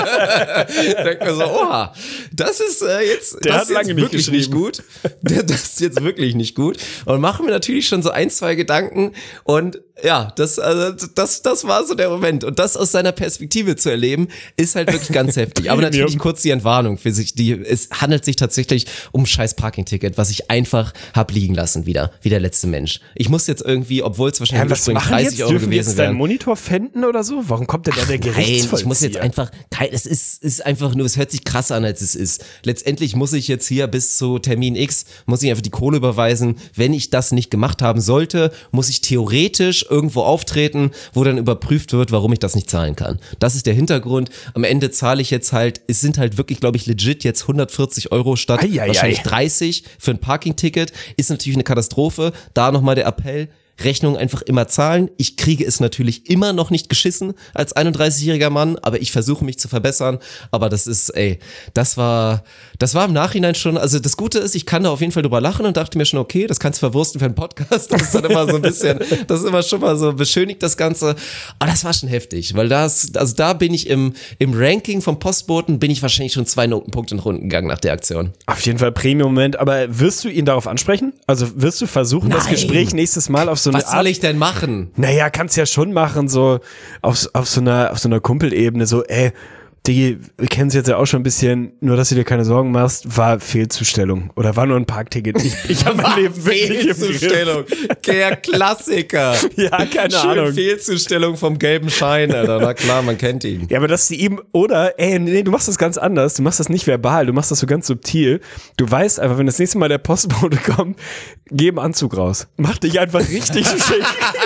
Denkt mir so, oha, das ist äh, jetzt, Der das hat ist lange jetzt nicht wirklich nicht geschrieben. gut. Das ist jetzt wirklich nicht gut. Und machen mir natürlich schon so ein, zwei Gedanken und ja, das, also, das, das war so der Moment. Und das aus seiner Perspektive zu erleben, ist halt wirklich ganz heftig. Aber natürlich kurz die Entwarnung für sich. Die, es handelt sich tatsächlich um ein scheiß Parking-Ticket, was ich einfach hab liegen lassen wieder, wie der letzte Mensch. Ich muss jetzt irgendwie, obwohl es wahrscheinlich Ja, was ursprünglich machen dreißig jetzt? Euro Dürfen wir gewesen jetzt deinen wären. Monitor pfänden oder so? Warum kommt denn da der Gerichtsvollzieher? Nein, ich muss jetzt einfach, kein, es ist, ist einfach nur, es hört sich krasser an, als es ist. Letztendlich muss ich jetzt hier bis zu Termin X, muss ich einfach die Kohle überweisen. Wenn ich das nicht gemacht haben sollte, muss ich theoretisch irgendwo auftreten, wo dann überprüft wird, warum ich das nicht zahlen kann. Das ist der Hintergrund. Am Ende zahle ich jetzt halt, es sind halt wirklich, glaube ich, legit jetzt hundertvierzig Euro statt Ei, ei, wahrscheinlich ei. dreißig für ein Parking-Ticket. Ist natürlich eine Katastrophe. Da nochmal der Appell. Rechnung einfach immer zahlen. Ich kriege es natürlich immer noch nicht geschissen als einunddreißigjähriger Mann, aber ich versuche mich zu verbessern. Aber das ist, ey, das war, das war im Nachhinein schon, also das Gute ist, ich kann da auf jeden Fall drüber lachen und dachte mir schon, okay, das kannst du verwursten für einen Podcast. Das ist dann immer so ein bisschen, das ist immer schon mal so beschönigt das Ganze. Aber das war schon heftig, weil das, also da bin ich im, im Ranking vom Postboten, bin ich wahrscheinlich schon zwei Notenpunkte in Runden gegangen nach der Aktion. Auf jeden Fall Premium-Moment, aber wirst du ihn darauf ansprechen? Also wirst du versuchen, das Nein. Gespräch nächstes Mal auf so eine Was Art... soll ich denn machen? Naja, kannst ja schon machen, so auf, auf so einer, auf so einer Kumpelebene, so, ey, die, wir kennen sie jetzt ja auch schon ein bisschen, nur dass du dir keine Sorgen machst, war Fehlzustellung oder war nur ein Parkticket. Ich, ich habe mein Leben wirklich im Griff. Fehlzustellung. Der Klassiker. Ja, keine Schön Ahnung. Fehlzustellung vom gelben Schein, Alter. Na klar, man kennt ihn. Ja, aber dass sie ihm, oder, ey, nee, du machst das ganz anders, du machst das nicht verbal, du machst das so ganz subtil. Du weißt einfach, wenn das nächste Mal der Postbote kommt, geh im Anzug raus. Mach dich einfach richtig schick.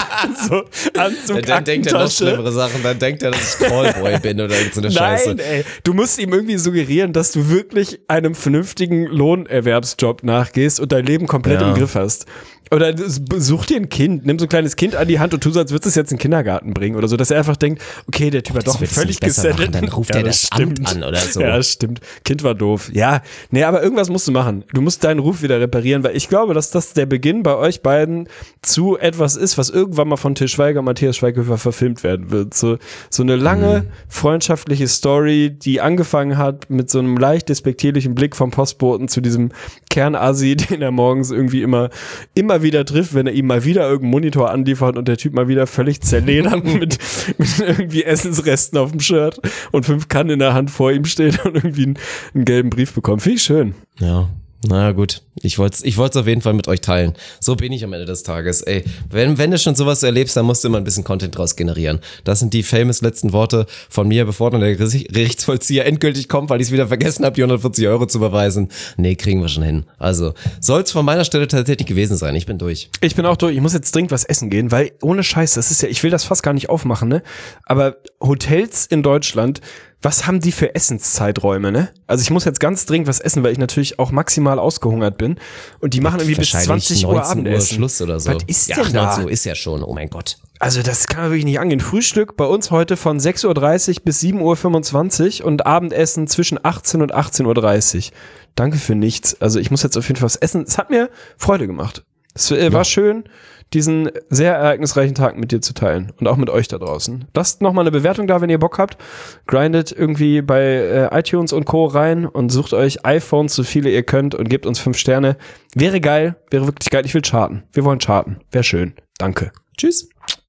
So, Anzug, Dann denkt er noch Aktentasche. schlimmere Sachen. Dann denkt er, dass ich Callboy bin oder irgend so eine Scheiße. Nein, ey, du musst ihm irgendwie suggerieren, dass du wirklich einem vernünftigen Lohnerwerbsjob nachgehst und dein Leben komplett Ja. im Griff hast. Oder such dir ein Kind, nimm so ein kleines Kind an die Hand und tu so, als würdest du es jetzt in den Kindergarten bringen oder so, dass er einfach denkt, okay, der Typ hat das doch wird's völlig nicht besser gesettelt. machen, dann ruft er das Amt an oder so. Ja, das stimmt. Kind war doof. Ja, nee, aber irgendwas musst du machen. Du musst deinen Ruf wieder reparieren, weil ich glaube, dass das der Beginn bei euch beiden zu etwas ist, was irgendwann mal von Til Schweiger und Matthias Schweighöfer verfilmt werden wird. So, so eine lange Mhm. freundschaftliche Story, die angefangen hat mit so einem leicht despektierlichen Blick vom Postboten zu diesem Kernasi, den er morgens irgendwie immer, immer wieder trifft, wenn er ihm mal wieder irgendeinen Monitor anliefert und der Typ mal wieder völlig zerledert mit, mit irgendwie Essensresten auf dem Shirt und fünf Kannen in der Hand vor ihm steht und irgendwie einen, einen gelben Brief bekommt. Finde ich schön. Ja. Na gut, ich wollte es ich wollt's auf jeden Fall mit euch teilen. So bin ich am Ende des Tages. Ey, wenn, wenn du schon sowas erlebst, dann musst du immer ein bisschen Content draus generieren. Das sind die famous letzten Worte von mir, bevor dann der Gerichtsvollzieher endgültig kommt, weil ich es wieder vergessen habe, die hundertvierzig Euro zu überweisen. Nee, kriegen wir schon hin. Also, soll es von meiner Stelle tatsächlich gewesen sein. Ich bin durch. Ich bin auch durch. Ich muss jetzt dringend was essen gehen, weil ohne Scheiß, das ist ja, ich will das fast gar nicht aufmachen, ne? Aber Hotels in Deutschland, was haben die für Essenszeiträume, ne? Also ich muss jetzt ganz dringend was essen, weil ich natürlich auch maximal ausgehungert bin. Und die machen irgendwie bis Wahrscheinlich zwanzig Uhr neunzehn Abendessen. Schluss oder so. Was ist ja, denn da? neunzehn Uhr ist ja schon. Oh mein Gott. Also das kann man wirklich nicht angehen. Frühstück bei uns heute von sechs Uhr dreißig bis sieben Uhr fünfundzwanzig und Abendessen zwischen achtzehn und achtzehn Uhr dreißig. Danke für nichts. Also ich muss jetzt auf jeden Fall was essen. Es hat mir Freude gemacht. Es äh, war schön, diesen sehr ereignisreichen Tag mit dir zu teilen und auch mit euch da draußen. Lasst nochmal eine Bewertung da, wenn ihr Bock habt. Grindet irgendwie bei äh, iTunes und Co. rein und sucht euch iPhones, so viele ihr könnt und gebt uns fünf Sterne. Wäre geil, wäre wirklich geil. Ich will charten. Wir wollen charten. Wäre schön. Danke. Tschüss.